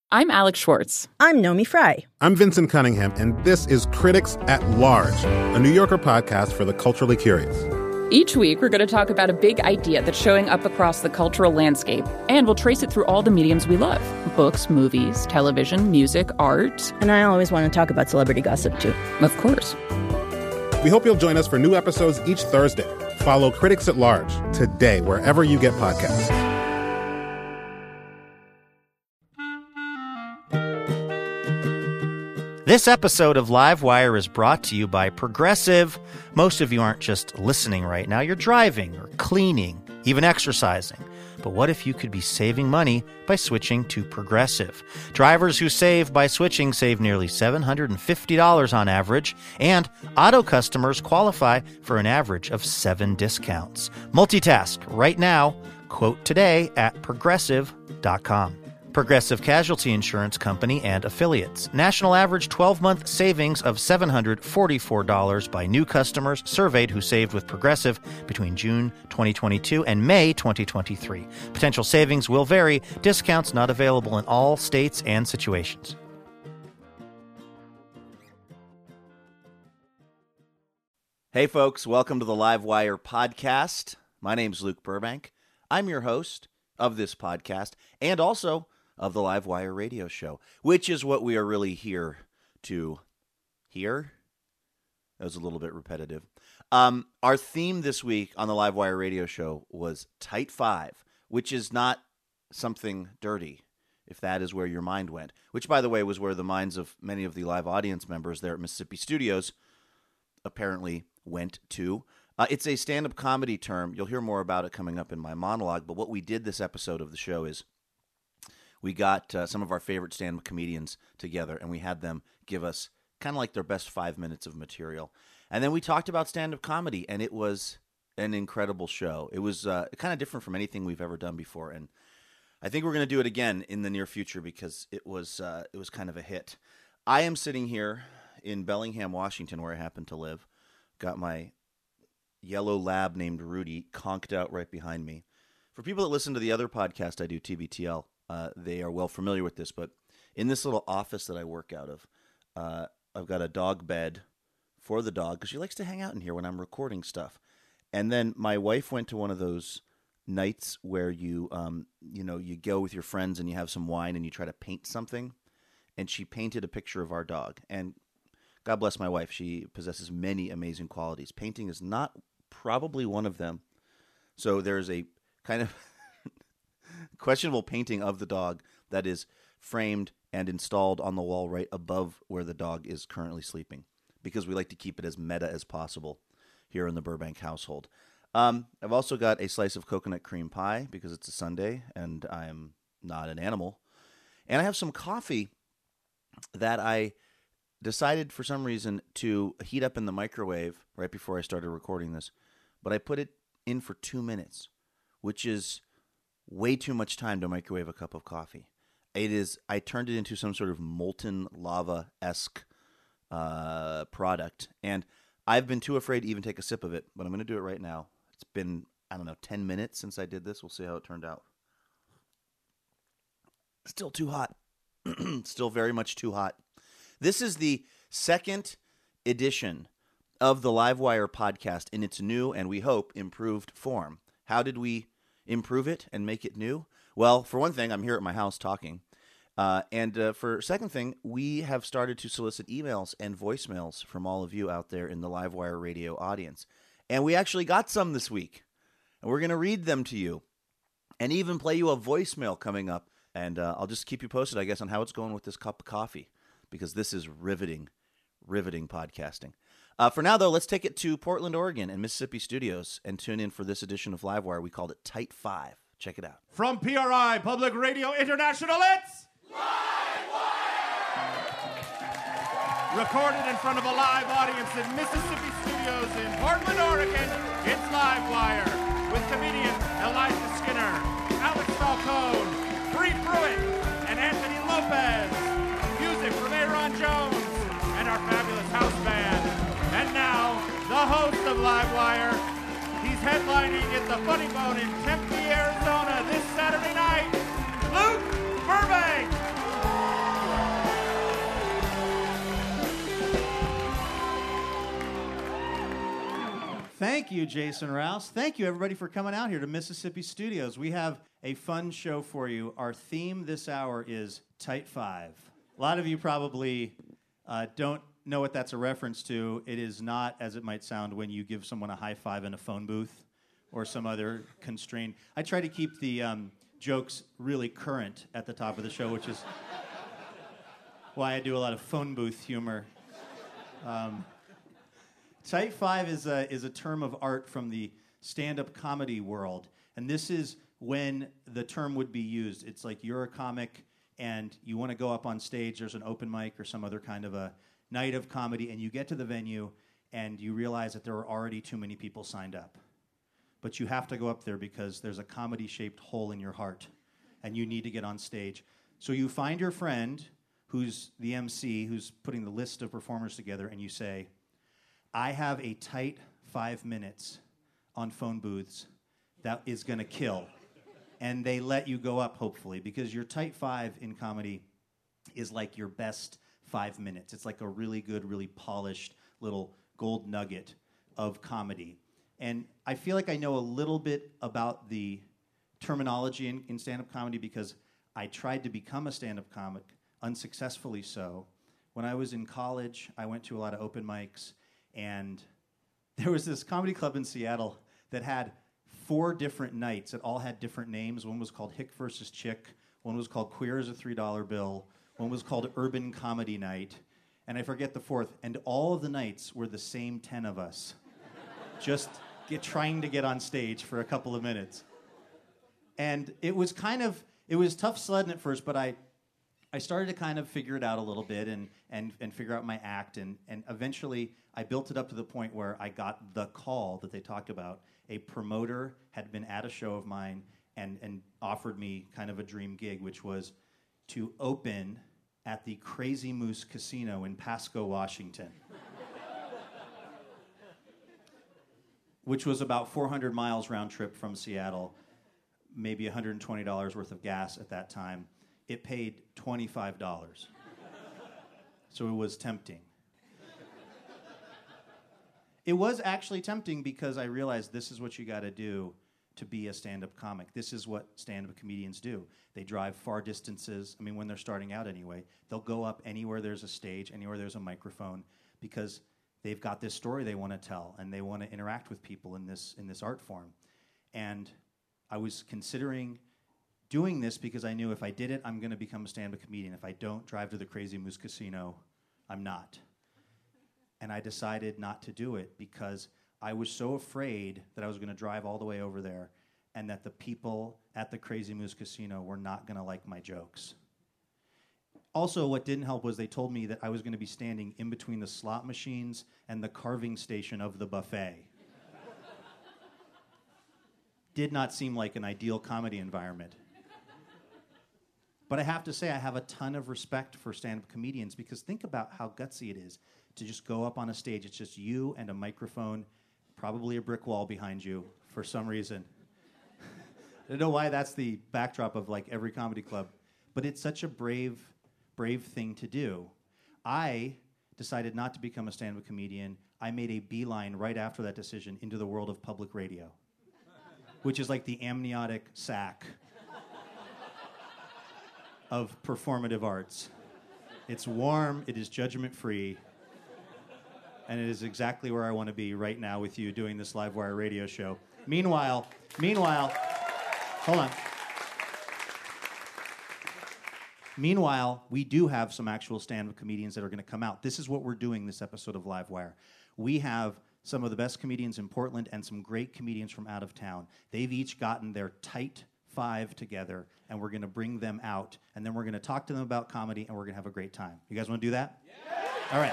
I'm Alex Schwartz. I'm Nomi Fry. I'm Vincent Cunningham, and this is Critics at Large, a New Yorker podcast for the culturally curious. Each week, we're going to talk about a big idea that's showing up across the cultural landscape, and we'll trace it through all the mediums we love. Books, movies, television, music, art. And I always want to talk about celebrity gossip, too. Of course. We hope you'll join us for new episodes each Thursday. Follow Critics at Large today, wherever you get podcasts. This episode of Livewire is brought to you by Progressive. Most of you aren't just listening right now. You're driving or cleaning, even exercising. But what if you could be saving money by switching to Progressive? Drivers who save by switching save nearly $750 on average, and auto customers qualify for an average of 7 discounts. Multitask right now. Quote today at Progressive.com. Progressive Casualty Insurance Company and Affiliates. National average 12-month savings of $744 by new customers surveyed who saved with Progressive between June 2022 and May 2023. Potential savings will vary. Discounts not available in all states and situations. Hey folks, welcome to the Livewire podcast. My name's Luke Burbank. I'm your host of this podcast and also of the Livewire radio show, which is what we are really here to hear. That was a little bit repetitive. Our theme this week on the Livewire radio show was Tight Five, which is not something dirty, if that is where your mind went, which, by the way, was where the minds of many of the live audience members there at Mississippi Studios apparently went to. It's a stand-up comedy term. You'll hear more about it coming up in my monologue, but what we did this episode of the show is we got some of our favorite stand-up comedians together, and we had them give us kind of like their best 5 minutes of material. And then we talked about stand-up comedy, and it was an incredible show. It was kind of different from anything we've ever done before, and I think we're going to do it again in the near future because it was kind of a hit. I am sitting here in Bellingham, Washington, where I happen to live. Got my yellow lab named Rudy conked out right behind me. For people that listen to the other podcast I do, TBTL, they are well familiar with this, but in this little office that I work out of, I've got a dog bed for the dog because she likes to hang out in here when I'm recording stuff. And then my wife went to one of those nights where you go with your friends and you have some wine and you try to paint something, and she painted a picture of our dog. And God bless my wife, she possesses many amazing qualities. Painting is not probably one of them. So there's a kind of questionable painting of the dog that is framed and installed on the wall right above where the dog is currently sleeping, because we like to keep it as meta as possible here in the Burbank household. I've also got a slice of coconut cream pie because it's a Sunday and I'm not an animal. And I have some coffee that I decided for some reason to heat up in the microwave right before I started recording this. But I put it in for 2 minutes, which is way too much time to microwave a cup of coffee. I turned it into some sort of molten lava-esque product, and I've been too afraid to even take a sip of it, but I'm going to do it right now. It's been, 10 minutes since I did this. We'll see how it turned out. Still too hot. Still very much too hot. This is the second edition of the Livewire podcast in its new and, we hope, improved form. How did we improve it and make it new? Well, for one thing, I'm here at my house talking. And for a second thing, we have started to solicit emails and voicemails from all of you out there in the Livewire radio audience. And we actually got some this week. And we're going to read them to you and even play you a voicemail coming up. And I'll just keep you posted, I guess, on how it's going with this cup of coffee, because this is riveting podcasting. For now, though, let's take it to Portland, Oregon and Mississippi Studios and tune in for this edition of Livewire. We called it Tight Five. Check it out. From PRI Public Radio International, it's Livewire! Recorded in front of a live audience in Mississippi Studios in Portland, Oregon, it's Livewire with comedian Elijah Skinner, Alex Falcone, Bree Pruitt, and Anthony Lopez. Music from Aaron Jones and our fabulous house band. And now, the host of Livewire. He's headlining at the Funny Bone in Tempe, Arizona this Saturday night, Luke Burbank. Thank you, Jason Rouse. Thank you, everybody, for coming out here to Mississippi Studios. We have a fun show for you. Our theme this hour is Tight Five. A lot of you probably don't know what that's a reference to. It is not, as it might sound, when you give someone a high five in a phone booth or some other constraint. I try to keep the jokes really current at the top of the show, which is why I do a lot of phone booth humor. Tight Five is a term of art from the stand-up comedy world, and this is when the term would be used. It's like you're a comic and you want to go up on stage, there's an open mic or some other kind of a night of comedy, and you get to the venue and you realize that there are already too many people signed up. But you have to go up there because there's a comedy-shaped hole in your heart and you need to get on stage. So you find your friend who's the MC, who's putting the list of performers together, and you say, I have a tight 5 minutes on phone booths that is going to kill. And they let you go up, hopefully, because your tight five in comedy is like your best 5 minutes. It's like a really good, really polished little gold nugget of comedy. And I feel like I know a little bit about the terminology in stand-up comedy because I tried to become a stand-up comic, unsuccessfully so. When I was in college, I went to a lot of open mics, and there was this comedy club in Seattle that had 4 different nights that all had different names. One was called Hick versus Chick. One was called Queer as a $3 Bill. One was called Urban Comedy Night. And I forget the fourth. And all of the nights were the same 10 of us, just trying to get on stage for a couple of minutes. And it was tough sledding at first, but I started to kind of figure it out a little bit and figure out my act. And eventually, I built it up to the point where I got the call that they talked about. A promoter had been at a show of mine and offered me kind of a dream gig, which was to open at the Crazy Moose Casino in Pasco, Washington, which was about 400 miles round trip from Seattle, maybe $120 worth of gas at that time. It paid $25. So it was tempting. It was actually tempting because I realized this is what you got to do to be a stand-up comic. This is what stand-up comedians do. They drive far distances. I mean, when they're starting out anyway, they'll go up anywhere there's a stage, anywhere there's a microphone, because they've got this story they want to tell, and they want to interact with people in this art form. And I was considering doing this because I knew if I did it, I'm going to become a stand-up comedian. If I don't drive to the Crazy Moose Casino, I'm not. And I decided not to do it because I was so afraid that I was going to drive all the way over there and that the people at the Crazy Moose Casino were not going to like my jokes. Also, what didn't help was they told me that I was going to be standing in between the slot machines and the carving station of the buffet. Did not seem like an ideal comedy environment. But I have to say, I have a ton of respect for stand-up comedians because think about how gutsy it is to just go up on a stage. It's just you and a microphone, probably a brick wall behind you for some reason. I don't know why that's the backdrop of like every comedy club, but it's such a brave thing to do. I decided not to become a stand-up comedian. I made a beeline right after that decision into the world of public radio, which is like the amniotic sac of performative arts. It's warm, it is judgment-free, and it is exactly where I want to be right now with you doing this Livewire radio show. Meanwhile, hold on. Meanwhile, we do have some actual stand-up comedians that are going to come out. This is what we're doing this episode of Livewire. We have some of the best comedians in Portland and some great comedians from out of town. They've each gotten their tight 5 together, and we're going to bring them out, and then we're going to talk to them about comedy, and we're going to have a great time. You guys want to do that? Yeah! All right.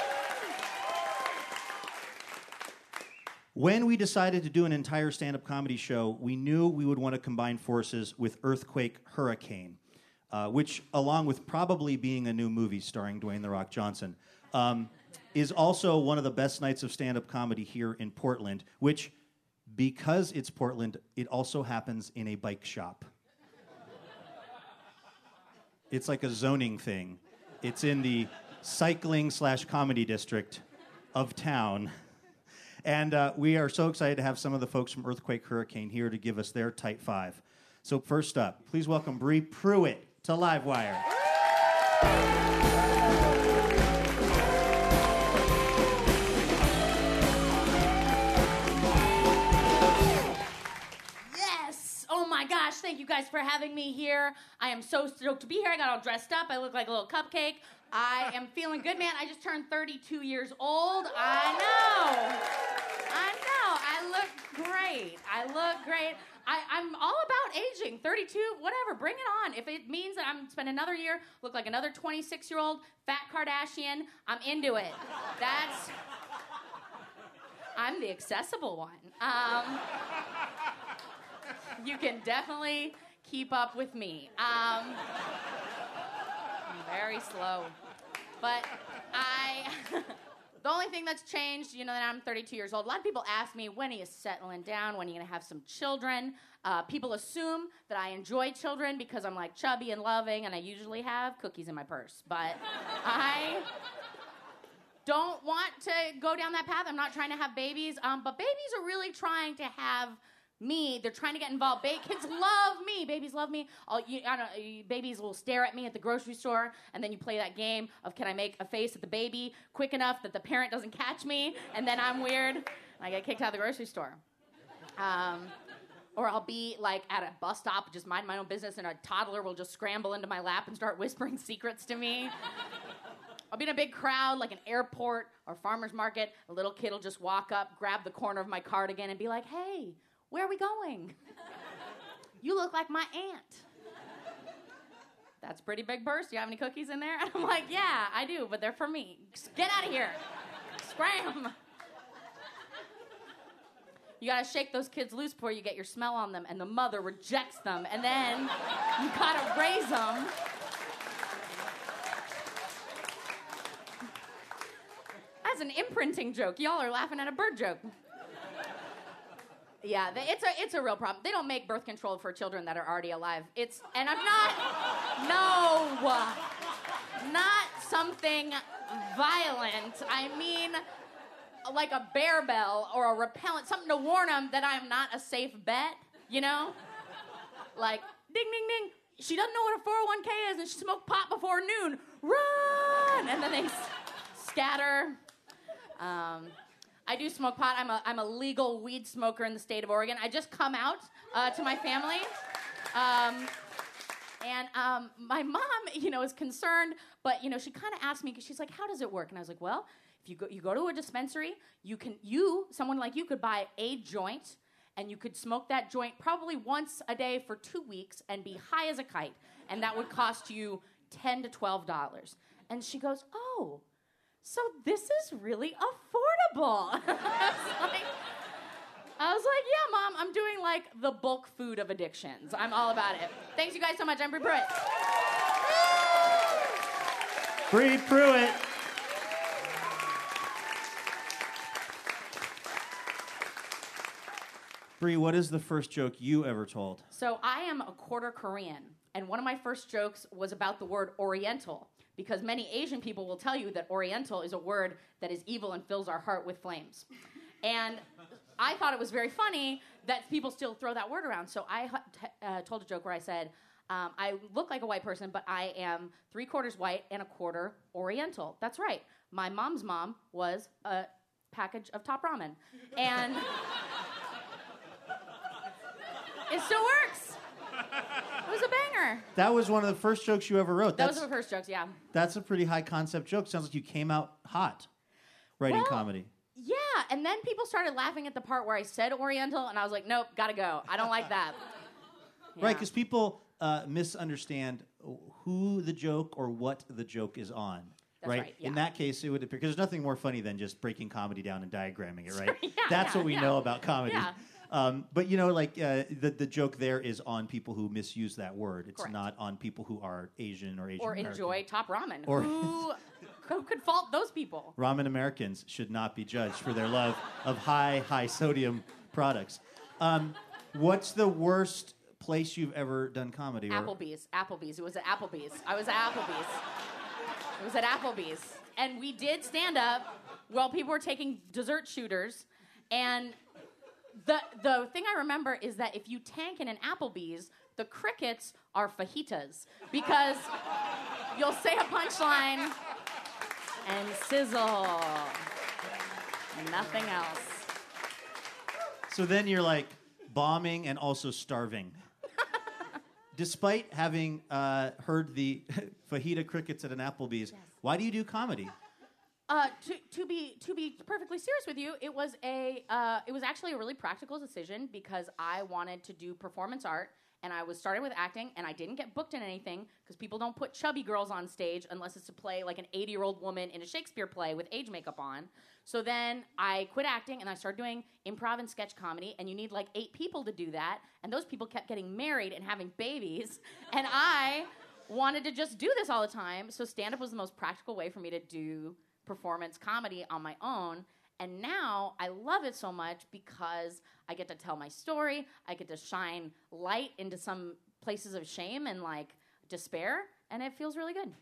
When we decided to do an entire stand-up comedy show, we knew we would want to combine forces with Earthquake Hurricane, which, along with probably being a new movie starring Dwayne "The Rock" Johnson, is also one of the best nights of stand-up comedy here in Portland, which, because it's Portland, it also happens in a bike shop. It's like a zoning thing. It's in the cycling/comedy district of town. And we are so excited to have some of the folks from Earthquake Hurricane here to give us their Type 5. So first up, please welcome Bree Pruitt to Livewire. Yes! Oh my gosh, thank you guys for having me here. I am so stoked to be here. I got all dressed up. I look like a little cupcake. I am feeling good, man. I just turned 32 years old. I know. I look great. I'm all about aging. 32, whatever. Bring it on. If it means that I'm spend another year, look like another 26-year-old fat Kardashian, I'm into it. I'm the accessible one. You can definitely keep up with me. I'm very slow. But the only thing that's changed, that I'm 32 years old, a lot of people ask me, when are you settling down? When are you going to have some children? People assume that I enjoy children because I'm like chubby and loving, and I usually have cookies in my purse. But I don't want to go down that path. I'm not trying to have babies. But babies are really trying to have me. They're trying to get involved. Kids love me. Babies love me. Babies will stare at me at the grocery store, and then you play that game of, can I make a face at the baby quick enough that the parent doesn't catch me, and then I'm weird, and I get kicked out of the grocery store. Or I'll be like at a bus stop, just mind my own business, and a toddler will just scramble into my lap and start whispering secrets to me. I'll be in a big crowd, like an airport or farmer's market. A little kid will just walk up, grab the corner of my cardigan, and be like, "Hey, where are we going? You look like my aunt." That's a pretty big purse. Do you have any cookies in there? And I'm like, "Yeah, I do, but they're for me. Get out of here. Scram." You gotta shake those kids loose before you get your smell on them, and the mother rejects them, and then you gotta raise them. That's an imprinting joke. Y'all are laughing at a bird joke. Yeah, it's a real problem. They don't make birth control for children that are already alive. And I'm not something violent. I mean, like a bear bell or a repellent, something to warn them that I'm not a safe bet, Like, ding, ding, ding. She doesn't know what a 401k is, and she smoked pot before noon. Run! And then they scatter. I do smoke pot. I'm a legal weed smoker in the state of Oregon. I just come out to my family. And my mom, is concerned, but, she kind of asked me, because she's like, "How does it work?" And I was like, "Well, if you go to a dispensary, someone like you could buy a joint, and you could smoke that joint probably once a day for 2 weeks and be high as a kite, and that would cost you $10 to $12. And she goes, "Oh, so this is really affordable." I was like, "Yeah, Mom, I'm doing like the bulk food of addictions. I'm all about it." Thanks you guys so much. I'm Bree Pruitt. Bree Pruitt. Bree, what is the first joke you ever told? So I am a quarter Korean, and one of my first jokes was about the word Oriental, because many Asian people will tell you that Oriental is a word that is evil and fills our heart with flames. And I thought it was very funny that people still throw that word around. So I told a joke where I said, I look like a white person, but I am 3/4 white and 1/4 Oriental. That's right. My mom's mom was a package of Top Ramen. And it still works. It was a banger. That was one of the first jokes you ever wrote. That was the first jokes, yeah. That's a pretty high concept joke. Sounds like you came out hot writing comedy. Yeah, and then people started laughing at the part where I said Oriental, and I was like, "Nope, gotta go. I don't like that." Yeah. Right, because people misunderstand who the joke or what the joke is on. That's right, yeah. In that case, it would appear, because there's nothing more funny than just breaking comedy down and diagramming it, right? Yeah, That's what we know about comedy. Yeah. But the joke there is on people who misuse that word. It's Correct. Not on people who are Asian or Asian Or American. enjoy Top Ramen. Or Who could fault those people? Ramen Americans should not be judged for their love of high sodium products. What's the worst place you've ever done comedy? Applebee's. It was at Applebee's. I was at Applebee's. It was at Applebee's. And we did stand up while people were taking dessert shooters. And the thing I remember is that if you tank in an Applebee's, the crickets are fajitas because you'll say a punchline and sizzle. Nothing else. So then you're like bombing and also starving. Despite having heard the fajita crickets at an Applebee's, why do you do comedy? To be perfectly serious with you, it was actually a really practical decision because I wanted to do performance art, and I was starting with acting, and I didn't get booked in anything because people don't put chubby girls on stage unless it's to play like an 80-year-old woman in a Shakespeare play with age makeup on. So then I quit acting, and I started doing improv and sketch comedy, and you need like 8 people to do that, and those people kept getting married and having babies, and I wanted to just do this all the time, so stand-up was the most practical way for me to do performance comedy on my own. And now I love it so much because I get to tell my story. I get to shine light into some places of shame and like despair, and it feels really good.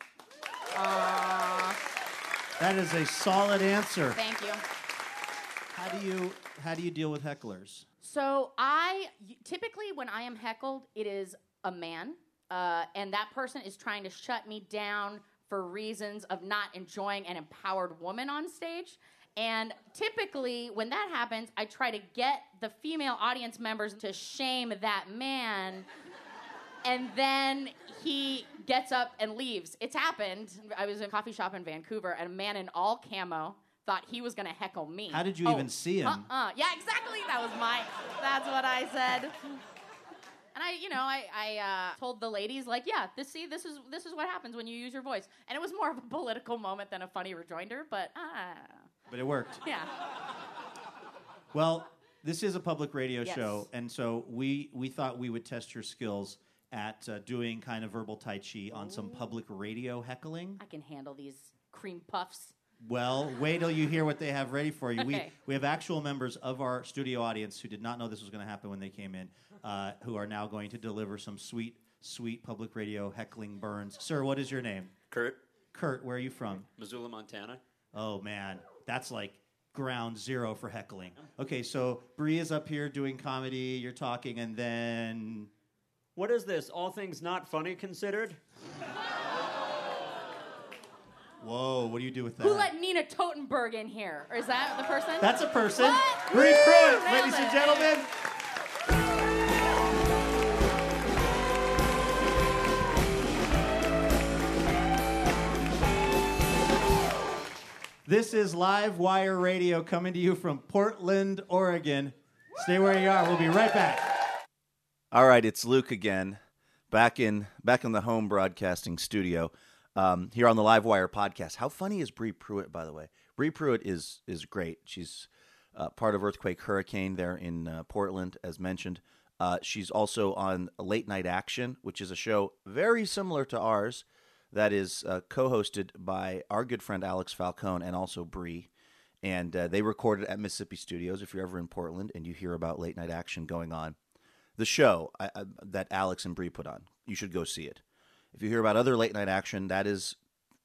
That is a solid answer. Thank you. How do you deal with hecklers? So typically when I am heckled, it is a man, and that person is trying to shut me down for reasons of not enjoying an empowered woman on stage. And typically, when that happens, I try to get the female audience members to shame that man, and then he gets up and leaves. It's happened. I was in a coffee shop in Vancouver, and a man in all camo thought he was going to heckle me. How did you even see him? Yeah, exactly. That's what I said. And I told the ladies, like, yeah, this is what happens when you use your voice. And it was more of a political moment than a funny rejoinder, but it worked. Yeah. Well, this is a public radio show, and so we thought we would test your skills at doing kind of verbal tai chi on some public radio heckling. I can handle these cream puffs. Well, wait till you hear what they have ready for you. Okay. We have actual members of our studio audience who did not know this was going to happen when they came in, who are now going to deliver some sweet, sweet public radio heckling burns. Sir, what is your name? Kurt. Kurt, where are you from? Missoula, Montana. Oh, man. That's like ground zero for heckling. Okay, so Bree is up here doing comedy, you're talking, and then... What is this? All things not funny considered? Whoa, what do you do with that? Who let Nina Totenberg in here? Or is that the person? That's a person. What? Bree Pruitt, Nailed ladies and it. gentlemen. This is Live Wire Radio coming to you from Portland, Oregon. Stay where you are. We'll be right back. All right, it's Luke again, back in the home broadcasting studio, here on the Live Wire podcast. How funny is Bree Pruitt, by the way? Bree Pruitt is great. She's part of Earthquake Hurricane there in Portland, as mentioned. She's also on Late Night Action, which is a show very similar to ours that is co-hosted by our good friend Alex Falcone and also Bree. And they recorded at Mississippi Studios. If you're ever in Portland and you hear about Late Night Action going on, the show that Alex and Bree put on, you should go see it. If you hear about other late night action, that's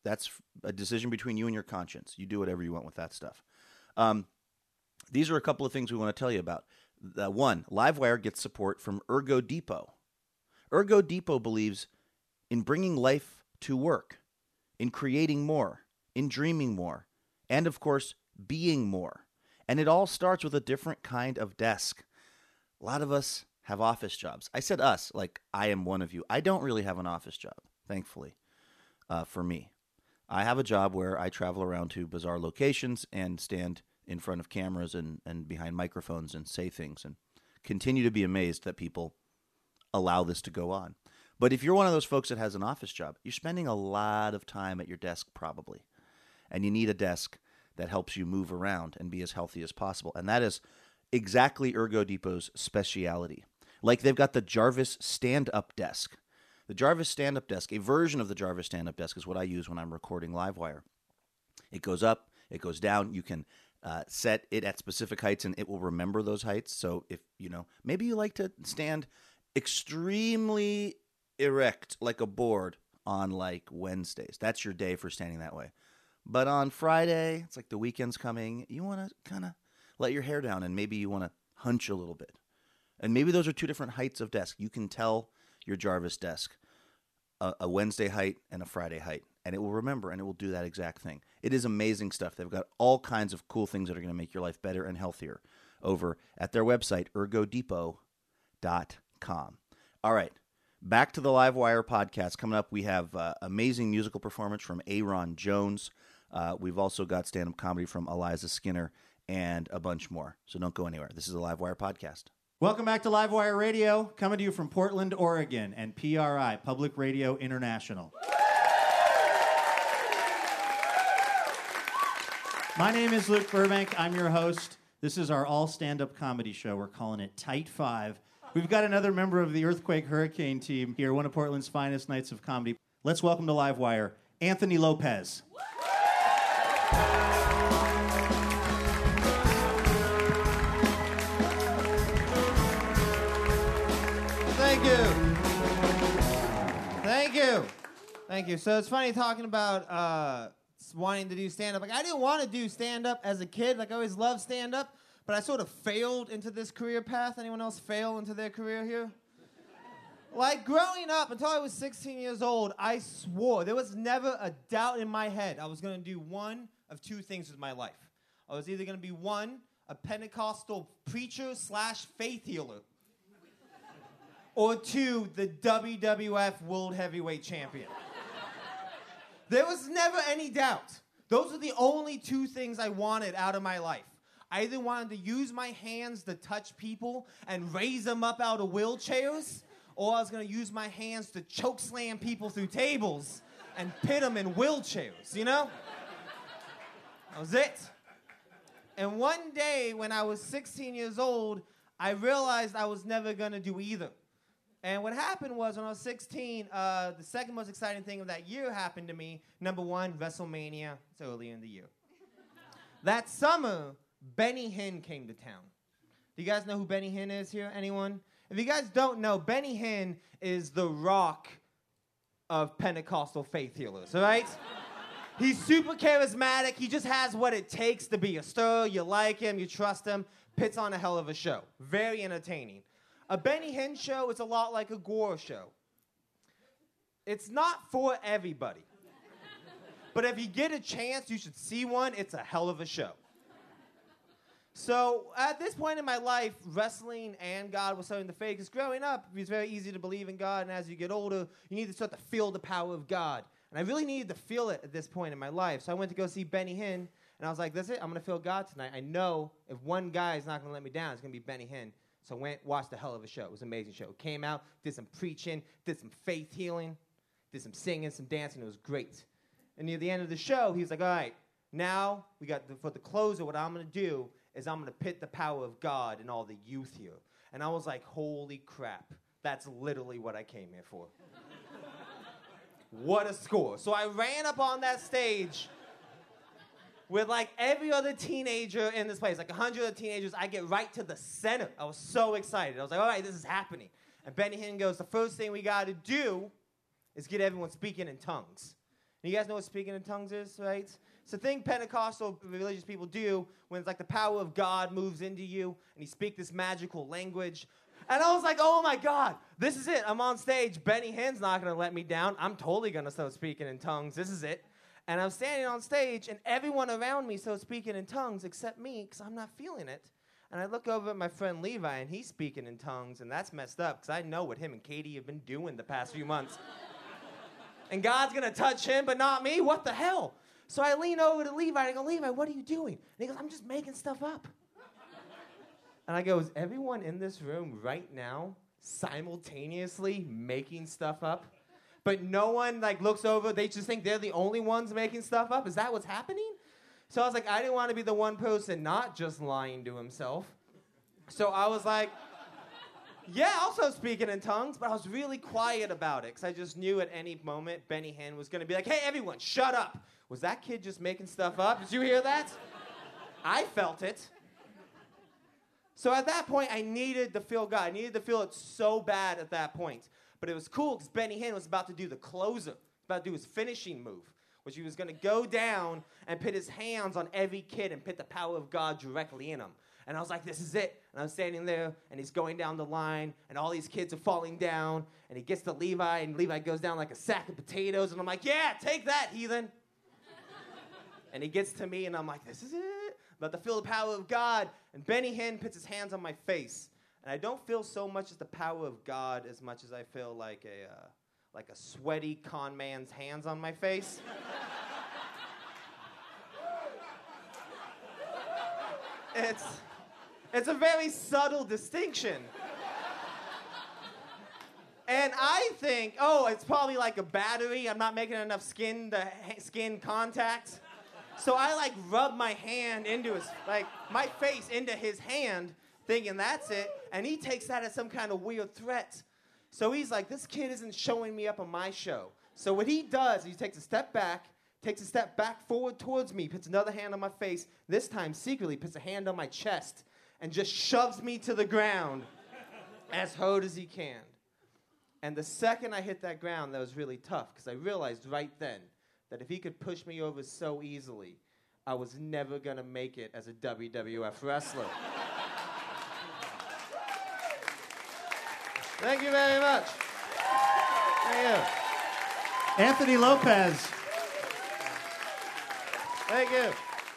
a decision between you and your conscience. You do whatever you want with that stuff. These are a couple of things we want to tell you about. One, Livewire gets support from Ergo Depot. Ergo Depot believes in bringing life to work, in creating more, in dreaming more, and of course, being more. And it all starts with a different kind of desk. A lot of us have office jobs. I said us, like I am one of you. I don't really have an office job, thankfully, for me. I have a job where I travel around to bizarre locations and stand in front of cameras and behind microphones and say things and continue to be amazed that people allow this to go on. But if you're one of those folks that has an office job, you're spending a lot of time at your desk probably. And you need a desk that helps you move around and be as healthy as possible. And that is exactly Ergo Depot's speciality. Like they've got the Jarvis stand-up desk. The Jarvis stand-up desk, a version of the Jarvis stand-up desk is what I use when I'm recording Livewire. It goes up, it goes down. You can set it at specific heights and it will remember those heights. So if, maybe you like to stand extremely erect like a board on like Wednesdays. That's your day for standing that way. But on Friday, it's like the weekend's coming. You want to kind of let your hair down and maybe you want to hunch a little bit. And maybe those are two different heights of desk. You can tell your Jarvis desk a Wednesday height and a Friday height, and it will remember, and it will do that exact thing. It is amazing stuff. They've got all kinds of cool things that are going to make your life better and healthier over at their website, ergodepot.com. All right, back to the Livewire podcast. Coming up, we have amazing musical performance from Aaron Jones. We've also got stand-up comedy from Eliza Skinner and a bunch more. So don't go anywhere. This is the Livewire podcast. Welcome back to Livewire Radio, coming to you from Portland, Oregon, and PRI, Public Radio International. My name is Luke Burbank. I'm your host. This is our all stand-up comedy show. We're calling it Tight Five. We've got another member of the Earthquake Hurricane team here, one of Portland's finest nights of comedy. Let's welcome to Livewire, Anthony Lopez. Thank you. So it's funny talking about wanting to do stand-up. Like, I didn't want to do stand-up as a kid. Like, I always loved stand-up, but I sort of failed into this career path. Anyone else fail into their career here? Like, growing up, until I was 16 years old, I swore, there was never a doubt in my head I was going to do one of two things with my life. I was either going to be, one, a Pentecostal preacher / faith healer, or two, the WWF World Heavyweight Champion. There was never any doubt. Those are the only two things I wanted out of my life. I either wanted to use my hands to touch people and raise them up out of wheelchairs, or I was going to use my hands to choke slam people through tables and pit them in wheelchairs, you know? That was it. And one day when I was 16 years old, I realized I was never going to do either. And what happened was, when I was 16, the second most exciting thing of that year happened to me. Number one, WrestleMania. It's earlier in the year. That summer, Benny Hinn came to town. Do you guys know who Benny Hinn is here? Anyone? If you guys don't know, Benny Hinn is the Rock of Pentecostal faith healers, all right? He's super charismatic. He just has what it takes to be a star. You like him, you trust him. Puts on a hell of a show. Very entertaining. A Benny Hinn show is a lot like a Gore show. It's not for everybody. But if you get a chance, you should see one. It's a hell of a show. So at this point in my life, wrestling and God was starting to fade. Because growing up, it was very easy to believe in God. And as you get older, you need to start to feel the power of God. And I really needed to feel it at this point in my life. So I went to go see Benny Hinn. And I was like, that's it. I'm going to feel God tonight. I know if one guy is not going to let me down, it's going to be Benny Hinn. So I went, watched a hell of a show. It was an amazing show. Came out, did some preaching, did some faith healing, did some singing, some dancing. It was great. And near the end of the show, he was like, all right, now we got for the closer, what I'm going to do is I'm going to pit the power of God in all the youth here. And I was like, holy crap. That's literally what I came here for. What a score. So I ran up on that stage with like every other teenager in this place, like 100 other teenagers. I get right to the center. I was so excited. I was like, all right, this is happening. And Benny Hinn goes, the first thing we got to do is get everyone speaking in tongues. And you guys know what speaking in tongues is, right? It's the thing Pentecostal religious people do when it's like the power of God moves into you and you speak this magical language. And I was like, oh my God, this is it. I'm on stage. Benny Hinn's not going to let me down. I'm totally going to start speaking in tongues. This is it. And I'm standing on stage, and everyone around me starts speaking in tongues except me, because I'm not feeling it. And I look over at my friend Levi, and he's speaking in tongues, and that's messed up, because I know what him and Katie have been doing the past few months. And God's going to touch him, but not me? What the hell? So I lean over to Levi, and I go, Levi, what are you doing? And he goes, I'm just making stuff up. And I go, is everyone in this room right now simultaneously making stuff up? But no one like looks over, they just think they're the only ones making stuff up? Is that what's happening? So I was like, I didn't want to be the one person not just lying to himself. So I was like, yeah, also speaking in tongues, but I was really quiet about it, because I just knew at any moment Benny Hinn was going to be like, hey, everyone, shut up. Was that kid just making stuff up? Did you hear that? I felt it. So at that point, I needed to feel God. I needed to feel it so bad at that point. But it was cool because Benny Hinn was about to do the closer, about to do his finishing move, which he was going to go down and put his hands on every kid and put the power of God directly in them. And I was like, this is it. And I'm standing there, and he's going down the line, and all these kids are falling down, and he gets to Levi, and Levi goes down like a sack of potatoes, and I'm like, yeah, take that, heathen. And he gets to me, and I'm like, this is it. I'm about to feel the power of God. And Benny Hinn puts his hands on my face. And I don't feel so much as the power of God as much as I feel like a sweaty con man's hands on my face. It's a very subtle distinction. And I think, it's probably like a battery. I'm not making enough skin contact. So I rub my hand into my face into his hand, thinking that's it. And he takes that as some kind of weird threat. So he's like, this kid isn't showing me up on my show. So what he does, he takes a step back forward towards me, puts another hand on my face, this time secretly puts a hand on my chest, and just shoves me to the ground as hard as he can. And the second I hit that ground, that was really tough, because I realized right then that if he could push me over so easily, I was never going to make it as a WWF wrestler. Thank you very much. Thank you. Anthony Lopez. Thank you.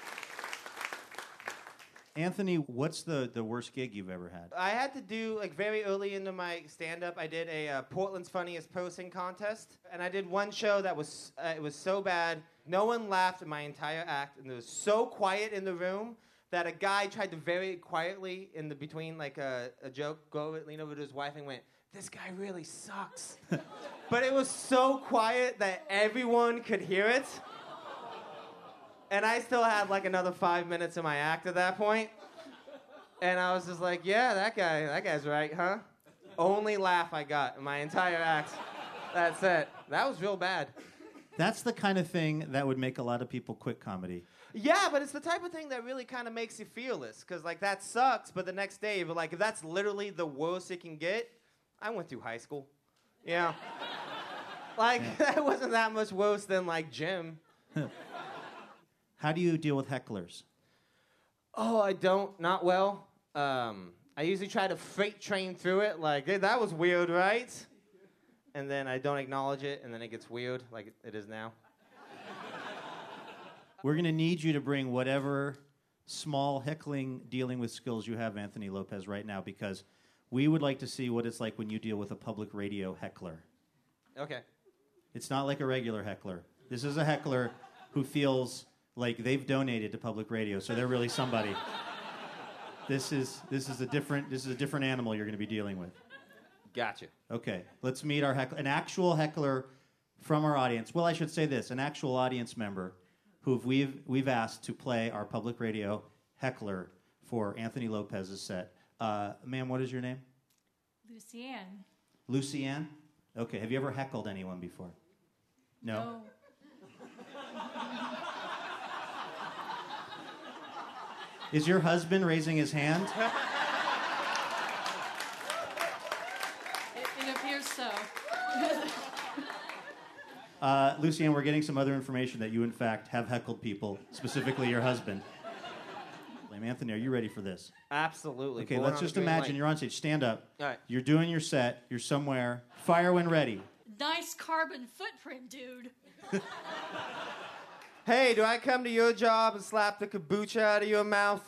Anthony, what's the worst gig you've ever had? I had to do, very early into my stand-up, I did a Portland's Funniest Posing contest. And I did one show that was, it was so bad, no one laughed in my entire act. And it was so quiet in the room that a guy tried to very quietly, in the between, a joke, lean over to his wife and went, this guy really sucks. But it was so quiet that everyone could hear it. And I still had another 5 minutes of my act at that point. And I was just like, yeah, that guy's right, huh? Only laugh I got in my entire act. That's it. That was real bad. That's the kind of thing that would make a lot of people quit comedy. Yeah, but it's the type of thing that really kind of makes you fearless. Because, that sucks, but the next day, if that's literally the worst it can get, I went through high school. Yeah. That wasn't that much worse than, gym. How do you deal with hecklers? Oh, I don't. Not well. I usually try to freight train through it. Hey, that was weird, right? And then I don't acknowledge it, and then it gets weird, like it is now. We're going to need you to bring whatever small heckling dealing with skills you have, Anthony Lopez, right now, because we would like to see what it's like when you deal with a public radio heckler. Okay. It's not like a regular heckler. This is a heckler who feels like they've donated to public radio, so they're really somebody. This is a different animal you're going to be dealing with. Gotcha. Okay, let's meet our heckler, an actual heckler from our audience. Well, I should say this: an actual audience member who we've asked to play our public radio heckler for Anthony Lopez's set. Ma'am, what is your name? Lucianne. Lucianne? Okay. Have you ever heckled anyone before? No. Is your husband raising his hand? It appears so. Lucianne, we're getting some other information that you, in fact, have heckled people, specifically your husband. Anthony, are you ready for this? Absolutely. Okay, let's just imagine you're on stage. Stand up. All right. You're doing your set. You're somewhere. Fire when ready. Nice carbon footprint, dude. Hey, do I come to your job and slap the kombucha out of your mouth?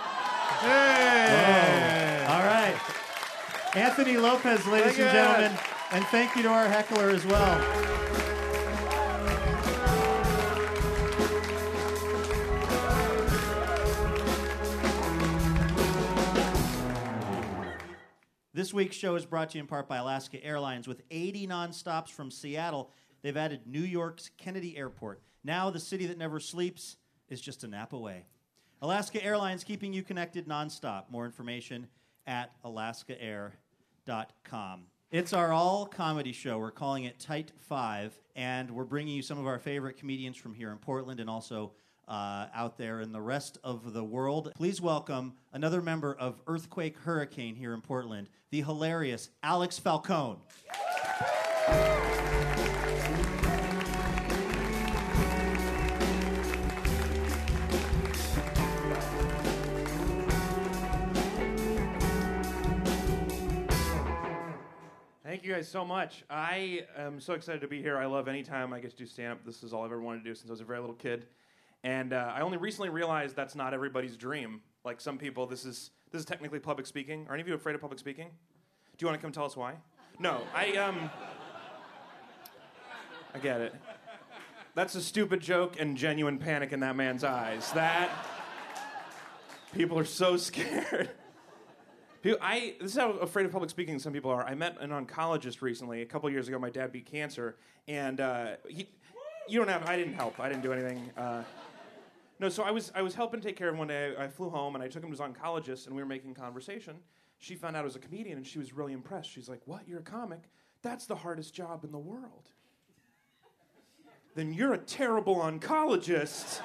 Hey! All right. Anthony Lopez, ladies and gentlemen. And thank you to our heckler as well. This week's show is brought to you in part by Alaska Airlines. With 80 nonstops from Seattle, they've added New York's Kennedy Airport. Now the city that never sleeps is just a nap away. Alaska Airlines, keeping you connected nonstop. More information at alaskaair.com. It's our all-comedy show. We're calling it Tight Five, and we're bringing you some of our favorite comedians from here in Portland and also out there in the rest of the world. Please welcome another member of Earthquake Hurricane here in Portland, the hilarious Alex Falcone. guys so much. I am so excited to be here. I love any time I get to do stand-up. This is all I've ever wanted to do since I was a very little kid. And I only recently realized that's not everybody's dream. Like some people, this is technically public speaking. Are any of you afraid of public speaking? Do you want to come tell us why? No, I get it. That's a stupid joke and genuine panic in that man's eyes. People are so scared. This is how afraid of public speaking some people are. I met an oncologist recently. A couple years ago, my dad beat cancer, and I didn't help. I didn't do anything. No, so I was helping take care of him one day. I flew home, and I took him to his oncologist, and we were making conversation. She found out I was a comedian, and she was really impressed. She's like, "What? You're a comic? That's the hardest job in the world." Then you're a terrible oncologist.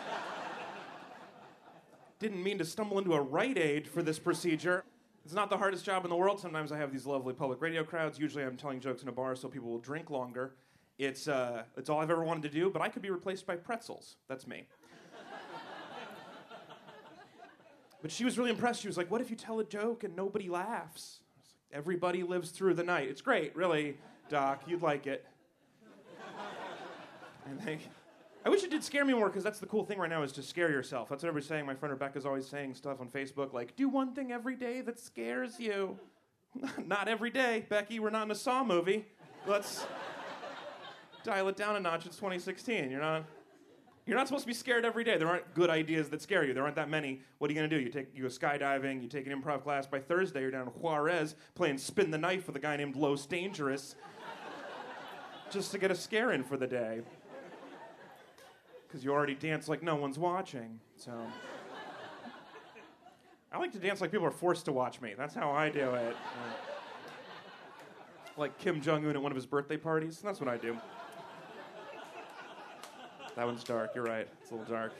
Didn't mean to stumble into a Rite Aid for this procedure. It's not the hardest job in the world. Sometimes I have these lovely public radio crowds. Usually I'm telling jokes in a bar so people will drink longer. It's all I've ever wanted to do, but I could be replaced by pretzels. That's me. But she was really impressed. She was like, "What if you tell a joke and nobody laughs?" I was like, "Everybody lives through the night. It's great, really, Doc. You'd like it." I wish it did scare me more, because that's the cool thing right now, is to scare yourself. That's what everybody's saying. My friend Rebecca's always saying stuff on Facebook like, "Do one thing every day that scares you." Not every day, Becky. We're not in a Saw movie. Let's dial it down a notch. It's 2016. You're not supposed to be scared every day. There aren't good ideas that scare you. There aren't that many. What are you going to do? You go skydiving, you take an improv class. By Thursday, you're down in Juarez playing Spin the Knife with a guy named Los Dangerous just to get a scare in for the day. Because you already dance like no one's watching, so. I like to dance like people are forced to watch me. That's how I do it. Like Kim Jong-un at one of his birthday parties. That's what I do. That one's dark, you're right. It's a little dark.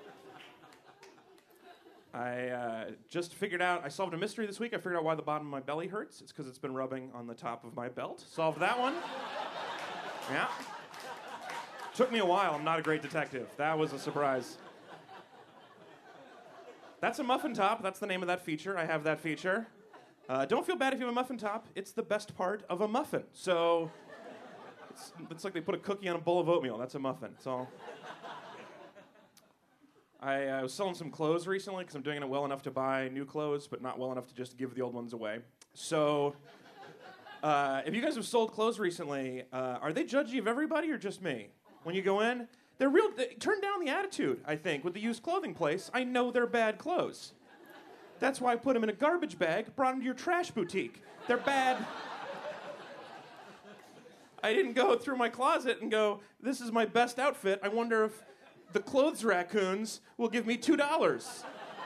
I just figured out, I solved a mystery this week. I figured out why the bottom of my belly hurts. It's because it's been rubbing on the top of my belt. Solved that one. Yeah. Took me a while. I'm not a great detective. That was a surprise. That's a muffin top. That's the name of that feature. I have that feature. Don't feel bad if you have a muffin top. It's the best part of a muffin. So it's like they put a cookie on a bowl of oatmeal. That's a muffin. It's all. I was selling some clothes recently because I'm doing it well enough to buy new clothes, but not well enough to just give the old ones away. So if you guys have sold clothes recently, are they judgy of everybody or just me? When you go in, they turn down the attitude, I think, with the used clothing place. I know they're bad clothes. That's why I put them in a garbage bag, brought them to your trash boutique. They're bad. I didn't go through my closet and go, "This is my best outfit. I wonder if the clothes raccoons will give me $2.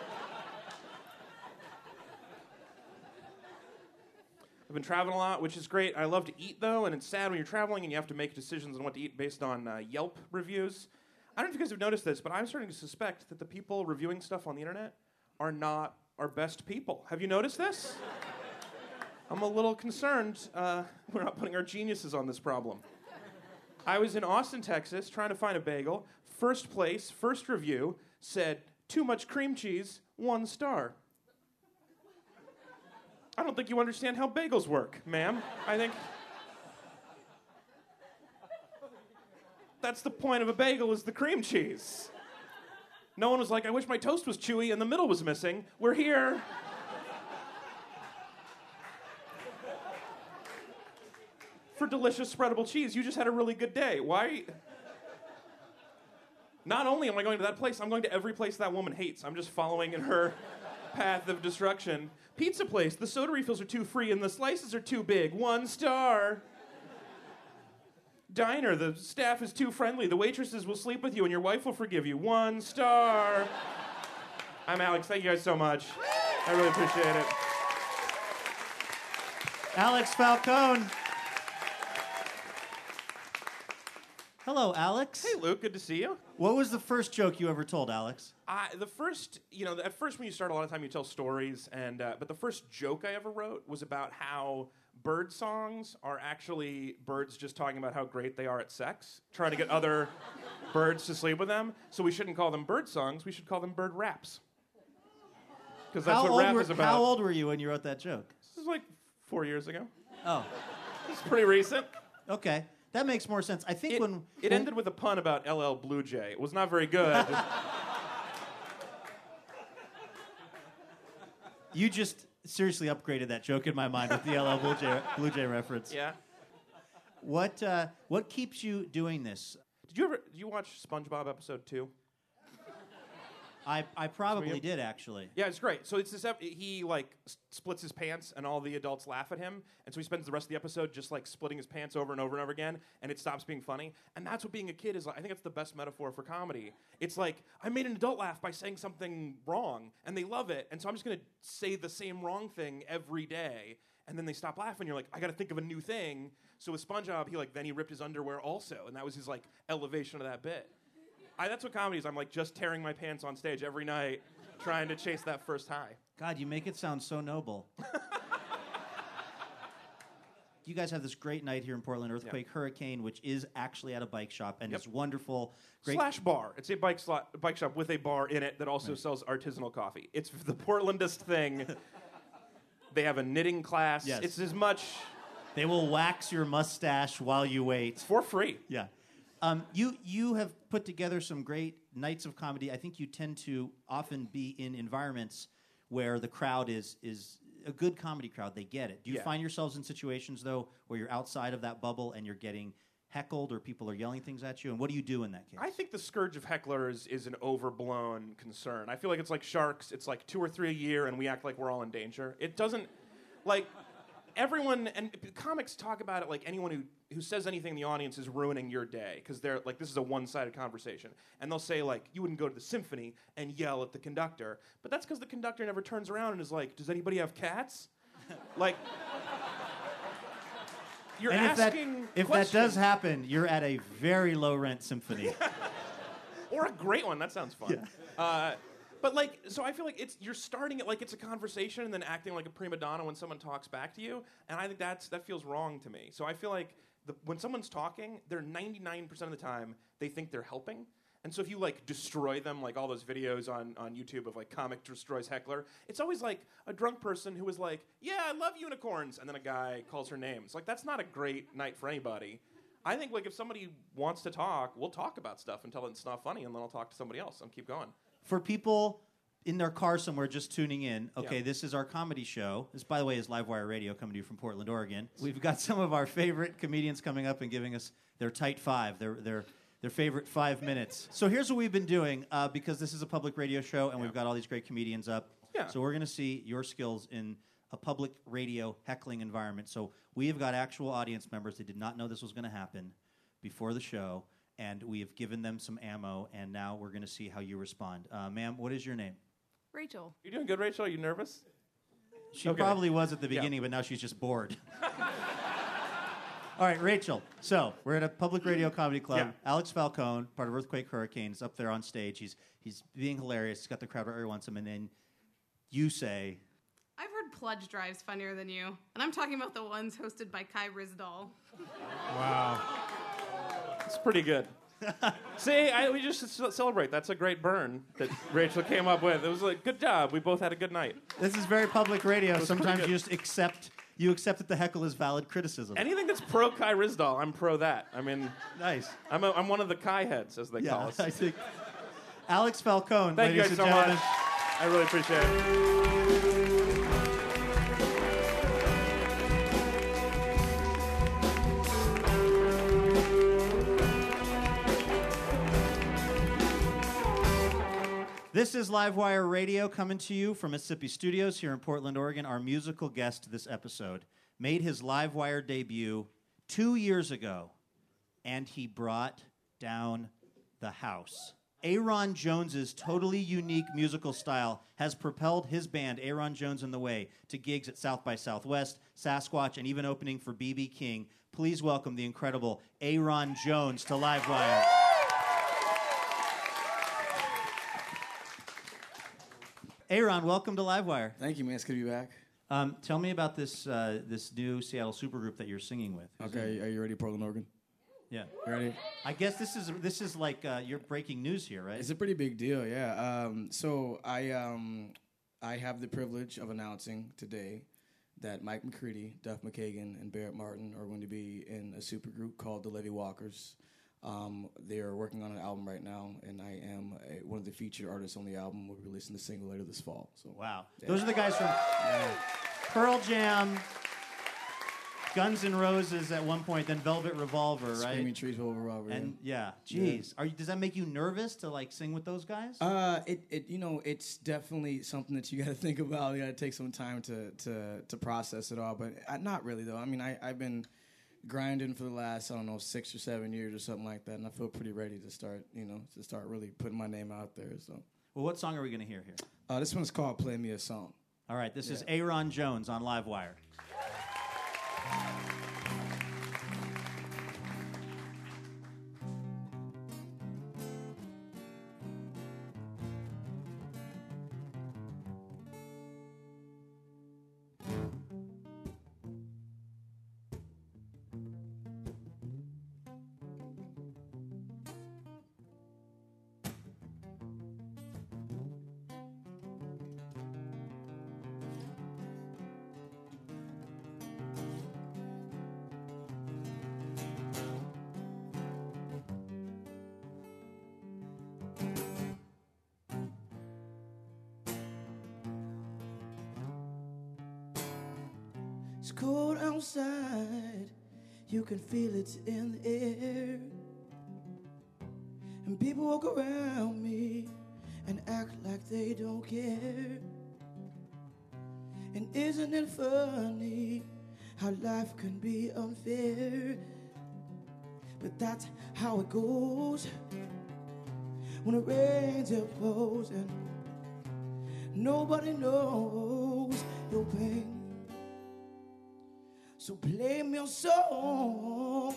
I've been traveling a lot, which is great. I love to eat, though, and it's sad when you're traveling and you have to make decisions on what to eat based on Yelp reviews. I don't know if you guys have noticed this, but I'm starting to suspect that the people reviewing stuff on the internet are not our best people. Have you noticed this? I'm a little concerned we're not putting our geniuses on this problem. I was in Austin, Texas, trying to find a bagel. First place, first review, said, "Too much cream cheese, 1 star." I don't think you understand how bagels work, ma'am. I think that's the point of a bagel, is the cream cheese. No one was like, "I wish my toast was chewy and the middle was missing." We're here. For delicious spreadable cheese. You just had a really good day. Why? Not only am I going to that place, I'm going to every place that woman hates. I'm just following in her path of destruction. Pizza place, the soda refills are too free and the slices are too big. 1 star. Diner, the staff is too friendly. The waitresses will sleep with you and your wife will forgive you. 1 star. I'm Alex. Thank you guys so much. I really appreciate it. Alex Falcone. Hello, Alex. Hey, Luke. Good to see you. What was the first joke you ever told, Alex? At first when you start, a lot of time you tell stories, but the first joke I ever wrote was about how bird songs are actually birds just talking about how great they are at sex, trying to get other birds to sleep with them. So we shouldn't call them bird songs, we should call them bird raps. Because that's what rap is about. How old were you when you wrote that joke? This is like 4 years ago. Oh. It's pretty recent. Okay, that makes more sense. I think It ended with a pun about LL Blue Jay. It was not very good. You just seriously upgraded that joke in my mind with the LL Blue Jay reference. Yeah. What keeps you doing this? Did you watch SpongeBob episode 2? I probably did, actually. Yeah, it's great. So it's this. He splits his pants, and all the adults laugh at him, and so he spends the rest of the episode just splitting his pants over and over and over again, and it stops being funny. And that's what being a kid is like. I think it's the best metaphor for comedy. It's like I made an adult laugh by saying something wrong, and they love it, and so I'm just gonna say the same wrong thing every day, and then they stop laughing. You're like, I got to think of a new thing. So with SpongeBob, he ripped his underwear also, and that was his elevation of that bit. That's what comedy is. I'm just tearing my pants on stage every night, trying to chase that first high. God, you make it sound so noble. You guys have this great night here in Portland, Earthquake Hurricane, which is actually at a bike shop, and it's wonderful. Great Slash bar. It's a bike shop with a bar in it that also sells artisanal coffee. It's the Portlandest thing. They have a knitting class. Yes. It's as much... They will wax your mustache while you wait. It's for free. Yeah. You have put together some great nights of comedy. I think you tend to often be in environments where the crowd is a good comedy crowd. They get it. Do you find yourselves in situations, though, where you're outside of that bubble and you're getting heckled or people are yelling things at you? And what do you do in that case? I think the scourge of hecklers is an overblown concern. I feel like it's like sharks. It's 2 or 3 a year, and we act like we're all in danger. It doesn't... Everyone, and comics talk about it like anyone who says anything in the audience is ruining your day, because they're this is a one-sided conversation. And they'll say, you wouldn't go to the symphony and yell at the conductor. But that's because the conductor never turns around and is like, does anybody have cats? You're and asking if that does happen, you're at a very low-rent symphony. Or a great one. That sounds fun. Yeah. But so I feel like you're starting it like it's a conversation and then acting like a prima donna when someone talks back to you, and I think that feels wrong to me. So I feel like when someone's talking, they're 99% of the time they think they're helping, and so if you destroy them, all those videos on YouTube of comic destroys heckler, it's always a drunk person who is yeah, I love unicorns, and then a guy calls her names. That's not a great night for anybody. I think if somebody wants to talk, we'll talk about stuff until it's not funny, and then I'll talk to somebody else and keep going. For people in their car somewhere just tuning in, this is our comedy show. This, by the way, is Livewire Radio coming to you from Portland, Oregon. We've got some of our favorite comedians coming up and giving us their tight five, their favorite 5 minutes. So here's what we've been doing, because this is a public radio show and we've got all these great comedians up. Yeah. So we're going to see your skills in a public radio heckling environment. So we have got actual audience members that did not know this was going to happen before the show. And we have given them some ammo, and now we're going to see how you respond. Ma'am, what is your name? Rachel. You doing good, Rachel? Are you nervous? She probably was at the beginning, but now she's just bored. All right, Rachel. So we're at a public radio comedy club. Yeah. Alex Falcone, part of Earthquake Hurricane, is up there on stage. He's being hilarious. He's got the crowd where he wants him, and then you say... I've heard Pledge Drive's funnier than you, and I'm talking about the ones hosted by Kai Ryssdal. Wow. It's pretty good. See, we just celebrate. That's a great burn that Rachel came up with. It was good job. We both had a good night. This is very public radio. Sometimes you just accept that the heckle is valid criticism. Anything that's pro Kai Ryssdal, I'm pro that. I mean, nice. I'm one of the Kai heads, as they call us. I think. Alex Falcone, thank you ladies guys and so gentlemen. much. I really appreciate it. This is Livewire Radio coming to you from Mississippi Studios here in Portland, Oregon. Our musical guest this episode made his Livewire debut 2 years ago, and he brought down the house. Aaron Jones's totally unique musical style has propelled his band, Aaron Jones and the Way, to gigs at South by Southwest, Sasquatch, and even opening for B.B. King. Please welcome the incredible Aaron Jones to Livewire. Aaron, welcome to Livewire. Thank you, man. It's good to be back. Tell me about this new Seattle supergroup that you're singing with. Okay, are you ready, Portland, Oregon? Yeah. You ready? I guess this is like your breaking news here, right? It's a pretty big deal, yeah. So I have the privilege of announcing today that Mike McCready, Duff McKagan, and Barrett Martin are going to be in a supergroup called the Levy Walkers. They are working on an album right now, and I am one of the featured artists on the album. We'll be releasing the single later this fall. So wow. Yeah. Those are the guys from Pearl Jam, Guns N' Roses at one point, then Velvet Revolver, right? Screaming Trees, Velvet Revolver. And geez, does that make you nervous to like sing with those guys? It's definitely something that you got to think about. You got to take some time to process it all. But not really though. I mean, I've been grinding for the last 6 or 7 years or something like that, and I feel pretty ready to start really putting my name out there. So, well, what song are we gonna hear here? This one's called "Play Me a Song." All right, this is Aaron Jones on Livewire. It's cold outside, you can feel it in the air. And people walk around me and act like they don't care. And isn't it funny how life can be unfair? But that's how it goes when it rains and pours and nobody knows your pain. So play me a song,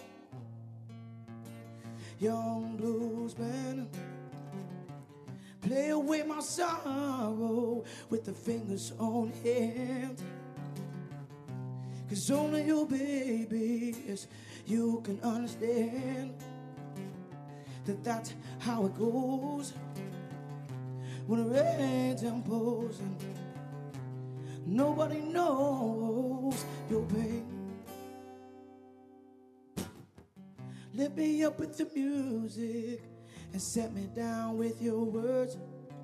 young bluesman. Play away my sorrow with the fingers on hand. 'Cause only you, baby, is you can understand that that's how it goes when it rains and pours and nobody knows your pain. Lift me up with the music and set me down with your words.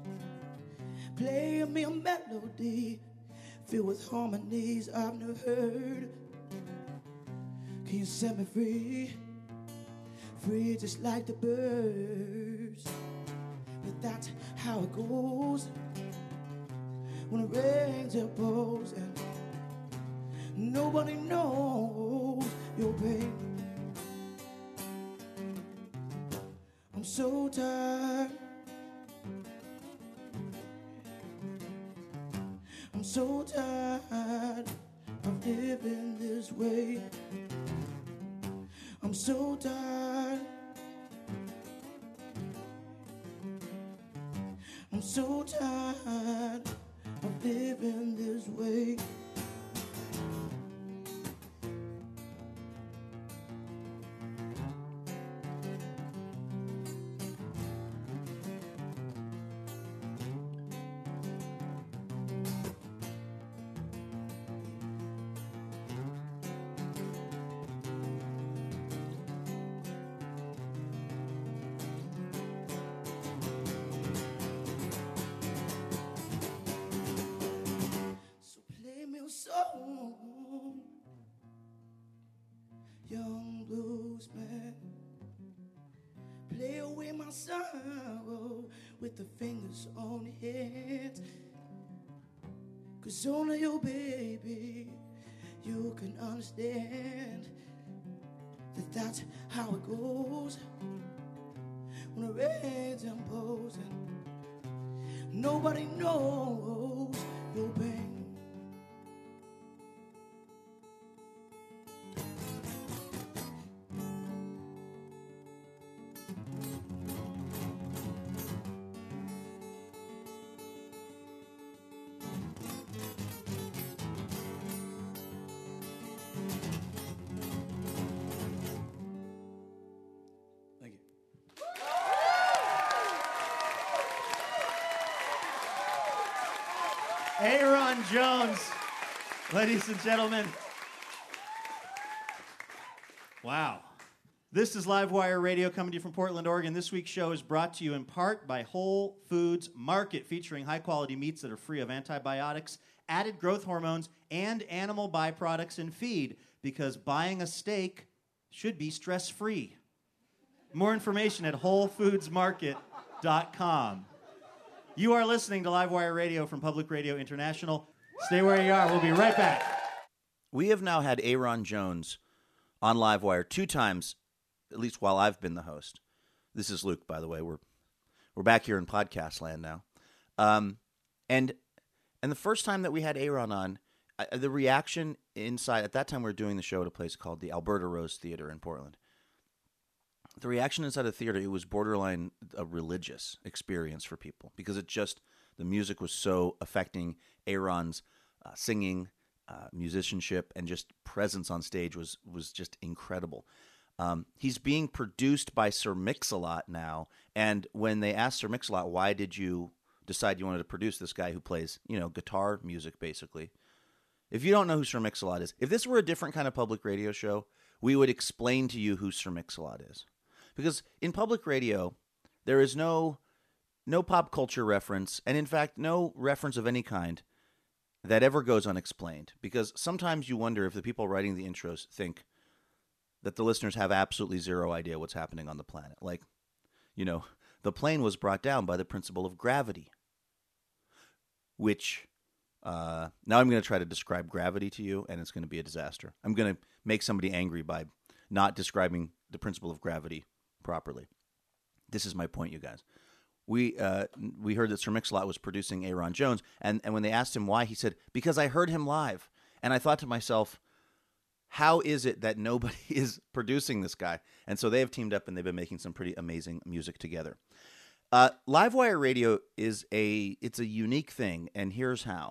Play me a melody filled with harmonies I've never heard. Can you set me free? Free just like the birds. But that's how it goes when it rains and pours and nobody knows your pain. I'm so tired. I'm so tired of living this way. I'm so tired. I'm so tired of living this way. Song, young bluesman, play away my sorrow with the fingers on the hand. 'Cause only you, baby, you can understand that that's how it goes when it rains and pours and nobody knows your pain. Aaron Jones Ladies and gentlemen, wow. This is Livewire Radio coming to you from Portland, Oregon. This week's show is brought to you in part by Whole Foods Market, featuring high-quality meats that are free of antibiotics, added growth hormones, and animal byproducts in feed, because buying a steak should be stress-free. More information at WholeFoodsMarket.com. You are listening to Livewire Radio from Public Radio International. Stay where you are. We'll be right back. We have now had Aaron Jones on Livewire 2 times, at least while I've been the host. This is Luke, by the way. We're back here in podcast land now. And the first time that we had Aaron on, the reaction inside, at that time we were doing the show at a place called the Alberta Rose Theater in Portland. The reaction inside the theater, it was borderline a religious experience for people, because the music was so affecting Aaron's singing, musicianship, and just presence on stage was just incredible. He's being produced by Sir Mix-a-Lot now, and when they asked Sir Mix-a-Lot, why did you decide you wanted to produce this guy who plays, guitar music, basically? If you don't know who Sir Mix-a-Lot is, if this were a different kind of public radio show, we would explain to you who Sir Mix-a-Lot is. Because in public radio, there is no pop culture reference, and in fact, no reference of any kind that ever goes unexplained. Because sometimes you wonder if the people writing the intros think that the listeners have absolutely zero idea what's happening on the planet. Like, the plane was brought down by the principle of gravity, which, now I'm going to try to describe gravity to you, and it's going to be a disaster. I'm going to make somebody angry by not describing the principle of gravity properly. This is my point, you guys. We heard that Sir Mix-a-Lot was producing Aaron Jones, and when they asked him why, he said, because I heard him live. And I thought to myself, how is it that nobody is producing this guy? And so they have teamed up, and they've been making some pretty amazing music together. Livewire Radio is a unique thing, and here's how.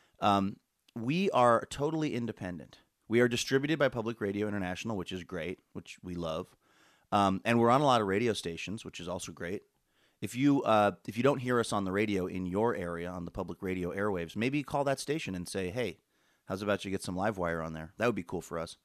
We are totally independent. We are distributed by Public Radio International, which is great, which we love. And we're on a lot of radio stations, which is also great. If you don't hear us on the radio in your area, on the public radio airwaves, maybe call that station and say, hey, how's about you get some Livewire on there? That would be cool for us.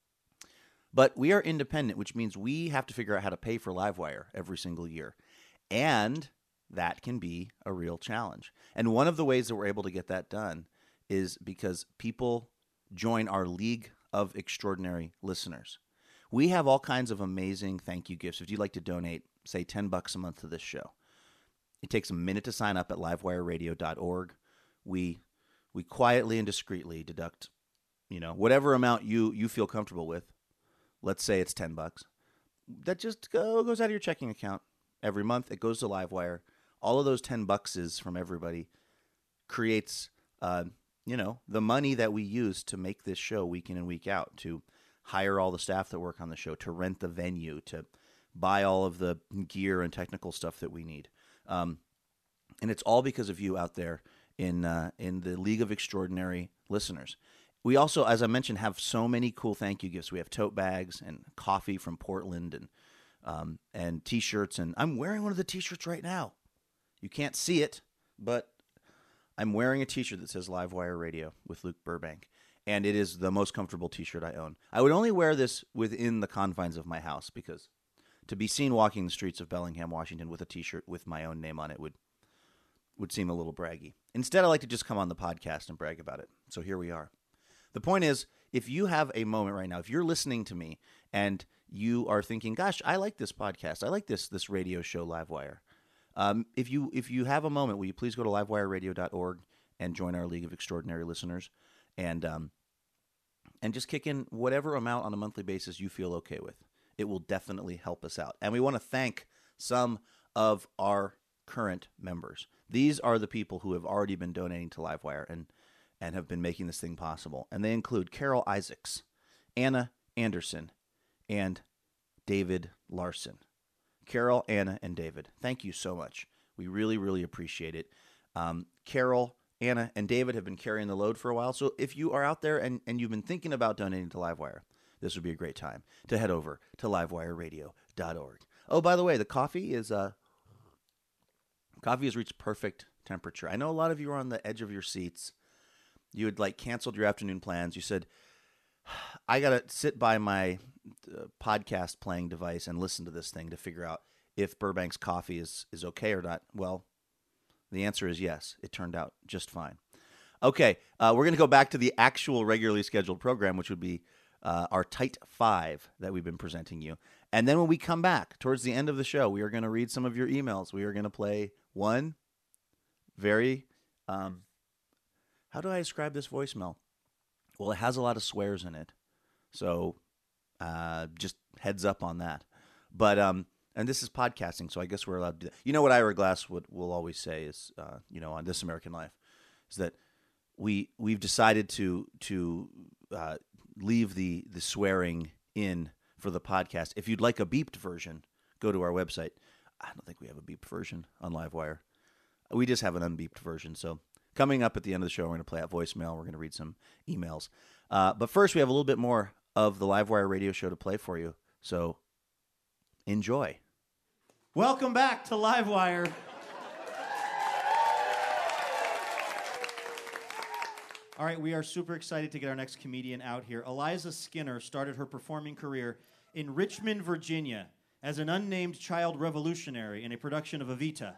But we are independent, which means we have to figure out how to pay for Livewire every single year. And that can be a real challenge. And one of the ways that we're able to get that done is because people join our League of Extraordinary Listeners. We have all kinds of amazing thank you gifts. If you'd like to donate, say $10 a month to this show, it takes a minute to sign up at livewireradio.org. We quietly and discreetly deduct, whatever amount you feel comfortable with. Let's say it's $10. That just goes out of your checking account every month. It goes to Livewire. All of those $10 from everybody creates, the money that we use to make this show week in and week out, to hire all the staff that work on the show, to rent the venue, to buy all of the gear and technical stuff that we need. And it's all because of you out there in the League of Extraordinary Listeners. We also, as I mentioned, have so many cool thank you gifts. We have tote bags and coffee from Portland and T-shirts. And I'm wearing one of the T-shirts right now. You can't see it, but I'm wearing a T-shirt that says Livewire Radio with Luke Burbank. And it is the most comfortable T-shirt I own. I would only wear this within the confines of my house, because to be seen walking the streets of Bellingham, Washington with a T-shirt with my own name on it would seem a little braggy. Instead, I like to just come on the podcast and brag about it. So here we are. The point is, if you have a moment right now, if you're listening to me and you are thinking, gosh, I like this podcast, I like this radio show, Livewire. If you have a moment, will you please go to livewireradio.org and join our League of Extraordinary Listeners, and just kick in whatever amount on a monthly basis you feel okay with. It will definitely help us out. And we want to thank some of our current members. These are the people who have already been donating to Livewire and have been making this thing possible. And they include Carol Isaacs, Anna Anderson, and David Larson. Carol, Anna, and David, thank you so much. We really, really appreciate it. Carol, Anna, and David have been carrying the load for a while. So if you are out there and you've been thinking about donating to Livewire, this would be a great time to head over to livewireradio.org. Oh, by the way, the coffee has reached perfect temperature. I know a lot of you are on the edge of your seats. You had like canceled your afternoon plans. You said, I got to sit by my podcast playing device and listen to this thing to figure out if Burbank's coffee is okay or not. Well, the answer is yes. It turned out just fine. Okay, we're going to go back to the actual regularly scheduled program, which would be our Tight 5 that we've been presenting you. And then when we come back towards the end of the show, we are going to read some of your emails. We are going to play one very, how do I describe this voicemail? Well, it has a lot of swears in it. So just heads up on that. But, and this is podcasting, so I guess we're allowed to do that. You know what Ira Glass will always say is, on This American Life, is that we've decided to leave the swearing in for the podcast. If you'd like a beeped version, go to our website. I don't think we have a beeped version on Livewire. We just have an unbeeped version. So coming up at the end of the show, we're going to play out voicemail. We're going to read some emails. But first, we have a little bit more of the Livewire radio show to play for you. So enjoy. Welcome back to Livewire. All right, we are super excited to get our next comedian out here. Eliza Skinner started her performing career in Richmond, Virginia, as an unnamed child revolutionary in a production of Evita.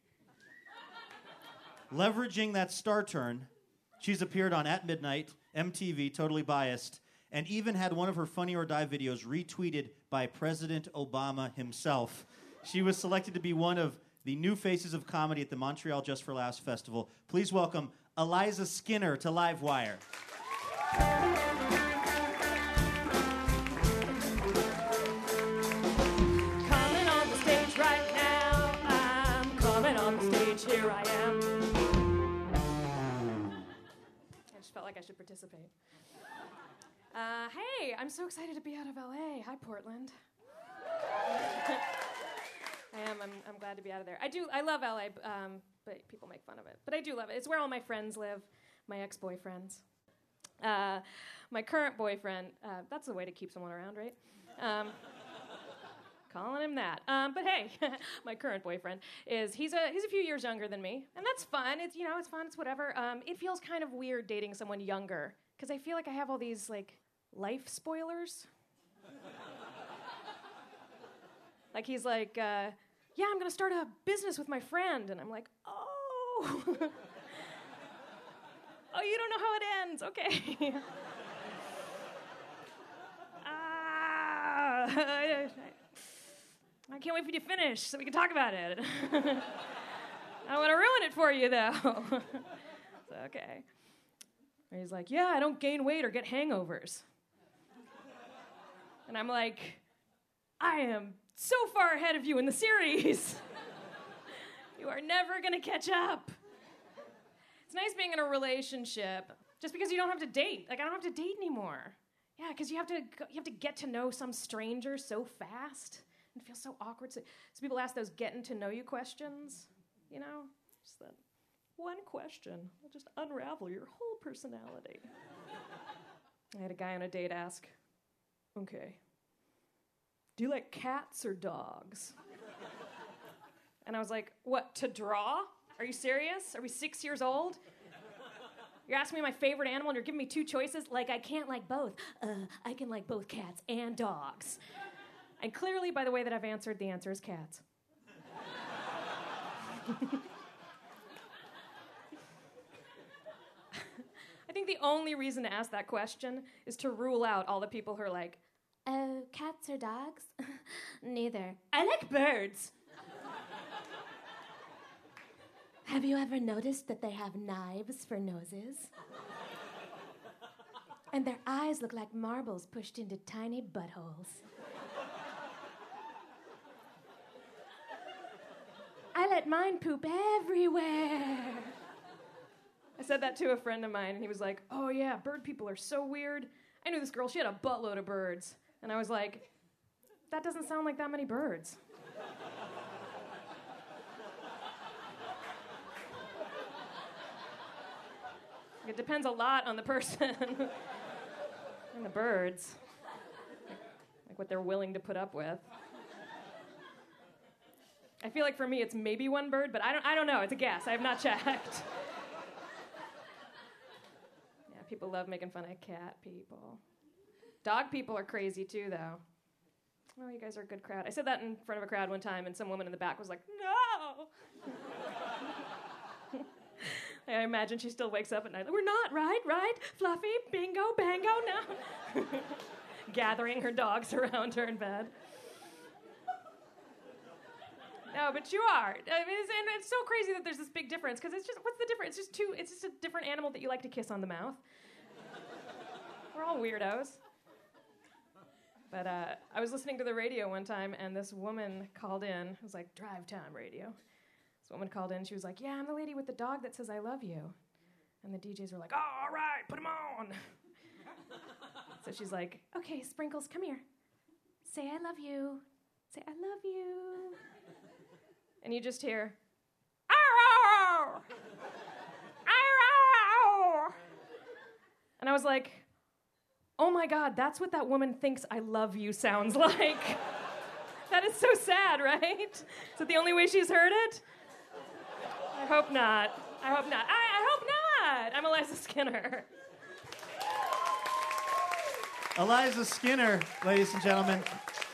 Leveraging that star turn, she's appeared on At Midnight, MTV, Totally Biased, and even had one of her Funny or Die videos retweeted by President Obama himself. She was selected to be one of the new faces of comedy at the Montreal Just for Laughs Festival. Please welcome Eliza Skinner to Livewire. Coming on the stage right now. I'm coming on the stage. Here I am. I just felt like I should participate. Hey, I'm so excited to be out of LA. Hi, Portland. I am. I'm glad to be out of there. I love LA, but people make fun of it. But I do love it. It's where all my friends live, my ex-boyfriends. My current boyfriend, that's the way to keep someone around, right? Calling him that. But hey, my current boyfriend he's a few years younger than me, and that's fun. It's it's fun. It's whatever. It feels kind of weird dating someone younger because I feel like I have all these like life spoilers. Like he's like, yeah, I'm gonna start a business with my friend, and I'm like, oh, oh, you don't know how it ends, okay? I can't wait for you to finish so we can talk about it. I don't want to ruin it for you, though. So, okay. And he's like, yeah, I don't gain weight or get hangovers. And I'm like, I am so far ahead of you in the series. You are never going to catch up. It's nice being in a relationship just because you don't have to date. Like, I don't have to date anymore. Yeah, because you have to get to know some stranger so fast. It feels so awkward. So people ask those getting to know you questions, just that one question will just unravel your whole personality. I had a guy on a date ask, okay, do you like cats or dogs? And I was like, what, to draw? Are you serious? Are we 6 years old? You're asking me my favorite animal and you're giving me two choices? Like, I can't like both. I can like both cats and dogs. And clearly, by the way that I've answered, the answer is cats. I think the only reason to ask that question is to rule out all the people who are like, oh, cats or dogs? Neither. I like birds. Have you ever noticed that they have knives for noses? And their eyes look like marbles pushed into tiny buttholes. I let mine poop everywhere. I said that to a friend of mine, and he was like, oh yeah, bird people are so weird. I knew this girl, she had a buttload of birds. And I was like, that doesn't sound like that many birds. It depends a lot on the person and the birds, like what they're willing to put up with. I feel like for me it's maybe one bird, but I don't know. It's a guess. I have not checked. People love making fun of cat people. Dog people are crazy too, though. Oh, you guys are a good crowd. I said that in front of a crowd one time, and some woman in the back was like, no! I imagine she still wakes up at night. We're not, right? Fluffy, bingo, bango, no. Gathering her dogs around her in bed. No, but you are. I mean, it's so crazy that there's this big difference, because it's just, what's the difference? It's just a different animal that you like to kiss on the mouth. We're all weirdos. But I was listening to the radio one time, and this woman called in. It was like drive time radio. This woman called in. She was like, yeah, I'm the lady with the dog that says I love you. And the DJs were like, oh, all right, put him on. So she's like, okay, Sprinkles, come here. Say I love you. Say I love you. And you just hear, ow! Ow! And I was like, oh my God, that's what that woman thinks I love you sounds like. That is so sad, right? Is that the only way she's heard it? I hope not. I hope not. I hope not. I'm Eliza Skinner. Eliza Skinner, ladies and gentlemen.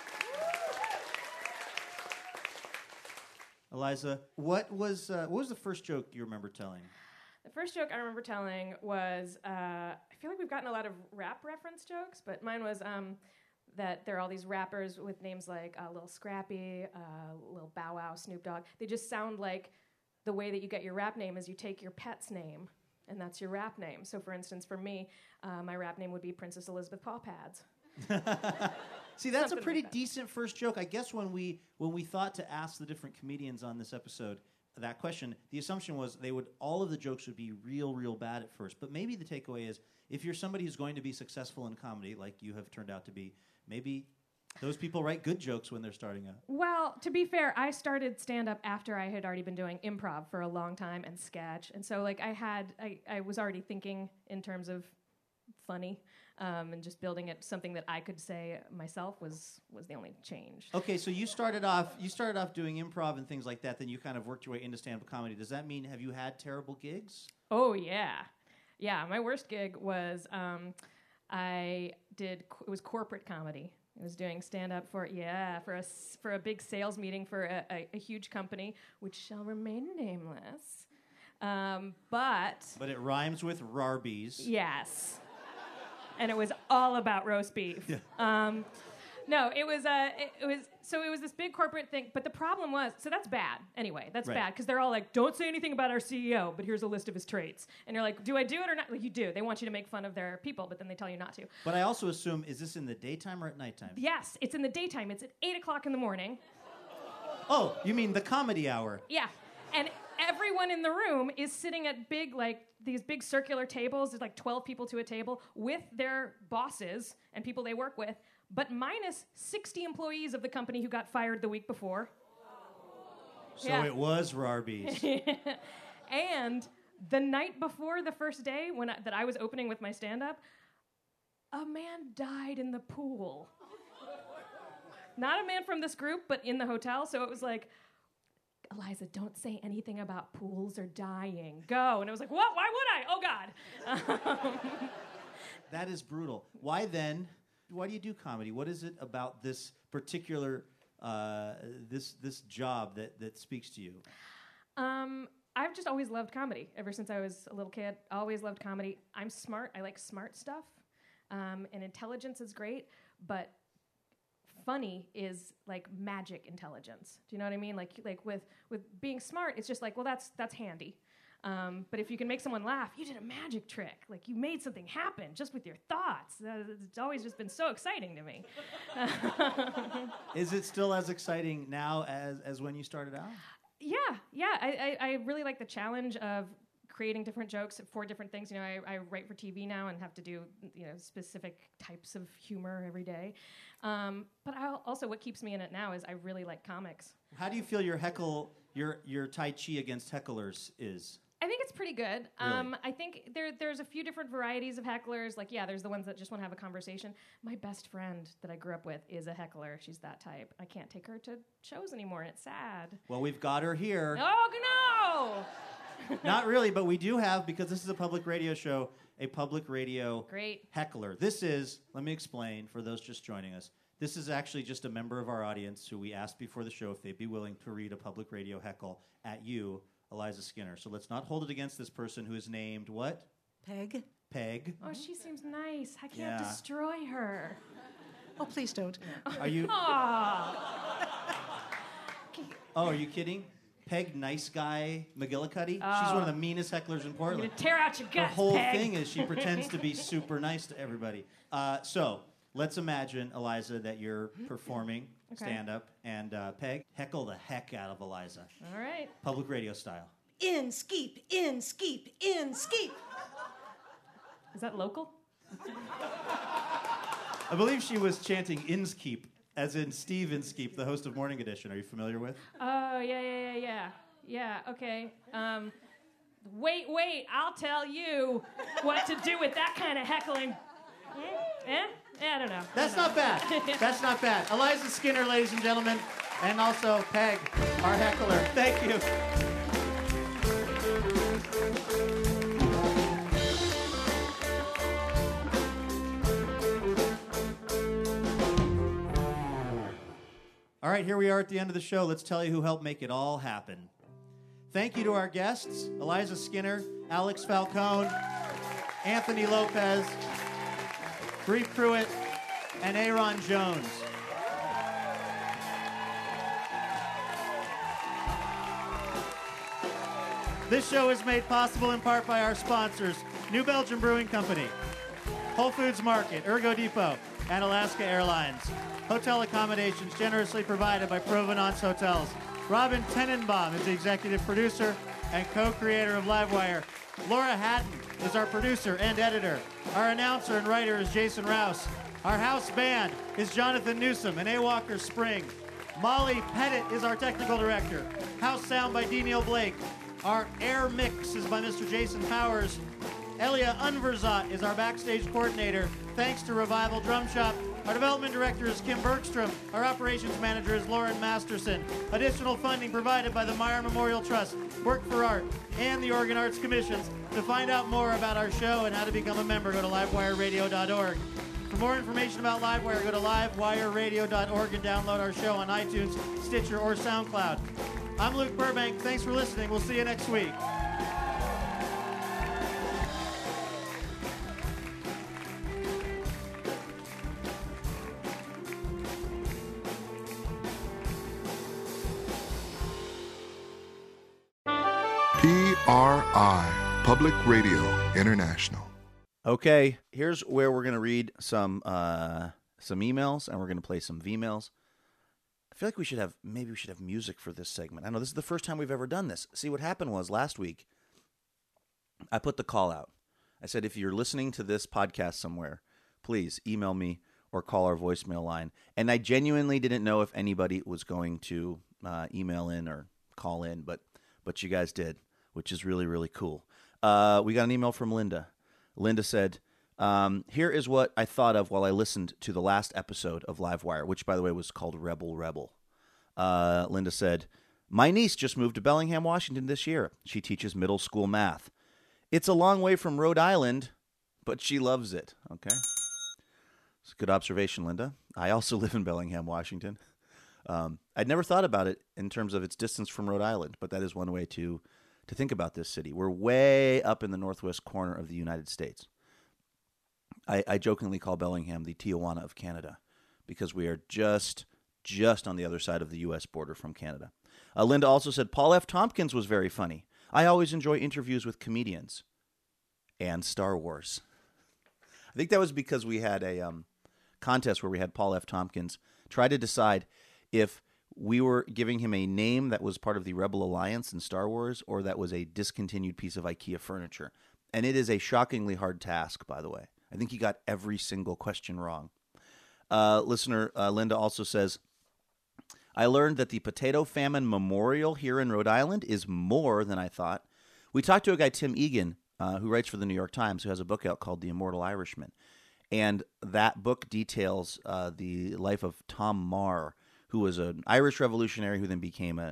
Eliza, what was the first joke you remember telling? The first joke I remember telling was, I feel like we've gotten a lot of rap reference jokes, but mine was that there are all these rappers with names like Lil Scrappy, Lil Bow Wow, Snoop Dogg. They just sound like the way that you get your rap name is you take your pet's name, and that's your rap name. So for instance, for me, my rap name would be Princess Elizabeth Paw Pads. See, that's a pretty decent first joke. I guess when we thought to ask the different comedians on this episode that question, the assumption was all of the jokes would be real bad at first. But maybe the takeaway is, if you're somebody who's going to be successful in comedy, like you have turned out to be, maybe those people write good jokes when they're starting out. Well, to be fair, I started stand-up after I had already been doing improv for a long time and sketch. And so like I was already thinking in terms of funny, and just building it something that I could say myself was the only change. Okay, so you started off doing improv and things like that, then you kind of worked your way into stand-up comedy. Does that mean, have you had terrible gigs? Oh, yeah. Yeah, my worst gig was, it was corporate comedy. I was doing stand-up for a big sales meeting for a huge company, which shall remain nameless. But it rhymes with Rarby's. Yes. And it was all about roast beef. Yeah. No, it was this big corporate thing, but the problem was, so that's bad anyway. That's bad because they're all like, don't say anything about our CEO, but here's a list of his traits. And you're like, do I do it or not? Like, you do. They want you to make fun of their people, but then they tell you not to. But I also assume, is this in the daytime or at nighttime? Yes, it's in the daytime. It's at 8 o'clock in the morning. Oh, you mean the comedy hour? Yeah, and everyone in the room is sitting at these big circular tables. There's like 12 people to a table with their bosses and people they work with, but minus 60 employees of the company who got fired the week before. So it was Rarby's. And the night before the first day that I was opening with my stand-up, a man died in the pool. Not a man from this group, but in the hotel. So it was like, Eliza, don't say anything about pools or dying. Go. And it was like, what? Why would I? Oh, God. That is brutal. Why do you do comedy? What is it about this particular, this job that speaks to you? I've just always loved comedy. Ever since I was a little kid, always loved comedy. I'm smart. I like smart stuff. And intelligence is great, but funny is like magic intelligence. Do you know what I mean? Like with being smart, it's just like, well, that's handy. But if you can make someone laugh, you did a magic trick. Like you made something happen just with your thoughts. It's always just been so exciting to me. Is it still as exciting now as when you started out? Yeah. I really like the challenge of creating different jokes for different things. You know, I write for TV now and have to do, specific types of humor every day. But also what keeps me in it now is I really like comics. How do you feel your Tai Chi against hecklers is? I think it's pretty good. Really? I think there's a few different varieties of hecklers. Like, there's the ones that just want to have a conversation. My best friend that I grew up with is a heckler. She's that type. I can't take her to shows anymore, and it's sad. Well, we've got her here. Oh, no! Not really, but we do have, because this is a public radio show, a public radio Great. heckler. This is, let me explain for those just joining us, this is actually just a member of our audience who we asked before the show if they'd be willing to read a public radio heckle at you, Eliza Skinner. So let's not hold it against this person who is named what? Peg. Peg. Oh, she seems nice. I can't Yeah. destroy her. Oh, please don't. Are you? Aw. Oh, are you kidding? Peg Nice Guy McGillicuddy? She's one of the meanest hecklers in I'm Portland. gonna tear out your Her guts, whole Peg. thing is she pretends to be super nice to everybody. So let's imagine, Eliza, that you're performing Okay. stand-up, and Peg, heckle the heck out of Eliza. All right. Public radio style. In skeep, in skeep, in skeep. Is that local? I believe she was chanting Inskeep, as in Steve Inskeep, the host of Morning Edition. Are you familiar with? Oh, yeah. Yeah, okay. Wait, I'll tell you what to do with that kind of heckling. I don't know. That's not bad. That's not bad. Eliza Skinner, ladies and gentlemen, and also Peg, our heckler. Thank you. All right, here we are at the end of the show. Let's tell you who helped make it all happen. Thank you to our guests, Eliza Skinner, Alex Falcone, Anthony Lopez, Bree Pruitt, and Aaron Jones. This show is made possible in part by our sponsors, New Belgium Brewing Company, Whole Foods Market, Ergo Depot, and Alaska Airlines. Hotel accommodations generously provided by Provenance Hotels. Robin Tenenbaum is the executive producer and co-creator of Livewire. Laura Hatton is our producer and editor. Our announcer and writer is Jason Rouse. Our house band is Jonathan Newsom and A. Walker Spring. Molly Pettit is our technical director. House sound by D. Neil Blake. Our air mix is by Mr. Jason Powers. Elia Unverzat is our backstage coordinator. Thanks to Revival Drum Shop. Our development director is Kim Bergstrom. Our operations manager is Lauren Masterson. Additional funding provided by the Meyer Memorial Trust, Work for Art, and the Oregon Arts Commissions. To find out more about our show and how to become a member, go to livewireradio.org. For more information about Livewire, go to livewireradio.org and download our show on iTunes, Stitcher, or SoundCloud. I'm Luke Burbank. Thanks for listening. We'll see you next week. PRI, Public Radio International. Okay, here's where we're going to read some emails, and we're going to play some V-mails. I feel like we should have music for this segment. I know this is the first time we've ever done this. See, what happened was last week, I put the call out. I said, if you're listening to this podcast somewhere, please email me or call our voicemail line. And I genuinely didn't know if anybody was going to email in or call in, but you guys did, which is really, really cool. We got an email from Linda. Linda said, here is what I thought of while I listened to the last episode of Livewire, which, by the way, was called Rebel. Linda said, my niece just moved to Bellingham, Washington this year. She teaches middle school math. It's a long way from Rhode Island, but she loves it. Okay. It's a good observation, Linda. I also live in Bellingham, Washington. I'd never thought about it in terms of its distance from Rhode Island, but that is one way to think about this city. We're way up in the northwest corner of the United States. I jokingly call Bellingham the Tijuana of Canada because we are just on the other side of the U.S. border from Canada. Linda also said, Paul F. Tompkins was very funny. I always enjoy interviews with comedians and Star Wars. I think that was because we had a contest where we had Paul F. Tompkins try to decide if we were giving him a name that was part of the Rebel Alliance in Star Wars or that was a discontinued piece of IKEA furniture. And it is a shockingly hard task, by the way. I think he got every single question wrong. Listener Linda also says, I learned that the Potato Famine Memorial here in Rhode Island is more than I thought. We talked to a guy, Tim Egan, who writes for the New York Times, who has a book out called The Immortal Irishman. And that book details the life of Tom Marr, who was an Irish revolutionary who then became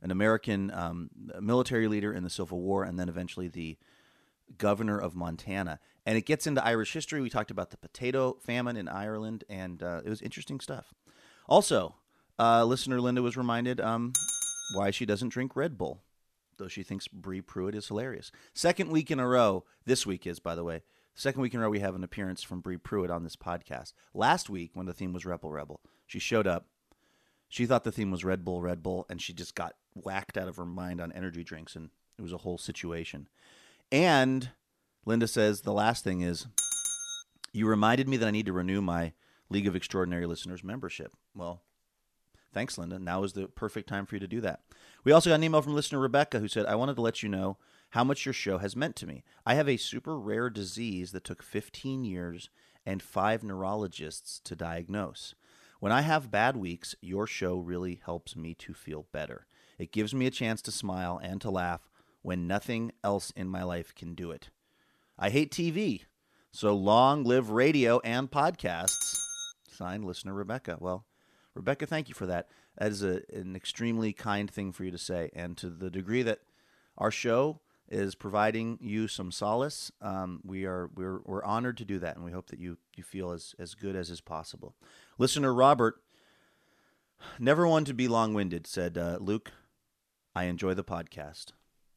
an American military leader in the Civil War, and then eventually the governor of Montana. And it gets into Irish history. We talked about the potato famine in Ireland, and it was interesting stuff. Also, listener Linda was reminded why she doesn't drink Red Bull, though she thinks Bree Pruitt is hilarious. Second week in a row, this week is, by the way, second week in a row we have an appearance from Bree Pruitt on this podcast. Last week, when the theme was Rebel Rebel, she showed up. She thought the theme was Red Bull, and she just got whacked out of her mind on energy drinks, and it was a whole situation. And Linda says the last thing is, you reminded me that I need to renew my League of Extraordinary Listeners membership. Well, thanks, Linda. Now is the perfect time for you to do that. We also got an email from listener Rebecca who said, I wanted to let you know how much your show has meant to me. I have a super rare disease that took 15 years and 5 neurologists to diagnose. When I have bad weeks, your show really helps me to feel better. It gives me a chance to smile and to laugh when nothing else in my life can do it. I hate TV, so long live radio and podcasts. Signed, listener Rebecca. Well, Rebecca, thank you for that. That is an extremely kind thing for you to say. And to the degree that our show is providing you some solace, we're honored to do that, and we hope that you feel as good as is possible. Listener Robert, never one to be long-winded, said, Luke, I enjoy the podcast.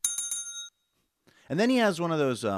And then he has one of those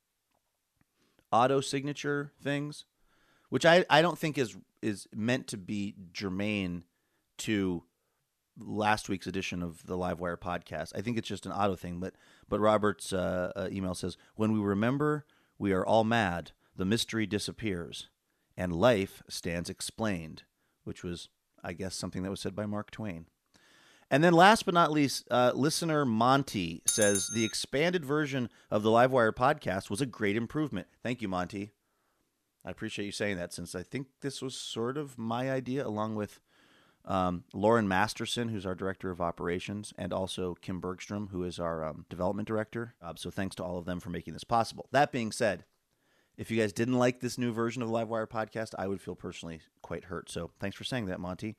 auto-signature things, which I don't think is meant to be germane to last week's edition of the Livewire podcast. I think it's just an auto thing, but Robert's email says, when we remember we are all mad, the mystery disappears, and life stands explained, which was, I guess, something that was said by Mark Twain. And then last but not least, listener Monty says, the expanded version of the Livewire podcast was a great improvement. Thank you, Monty. I appreciate you saying that, since I think this was sort of my idea, along with Lauren Masterson, who's our director of operations, and also Kim Bergstrom, who is our development director. So thanks to all of them for making this possible. That being said, if you guys didn't like this new version of the Livewire podcast, I would feel personally quite hurt. So thanks for saying that, Monty.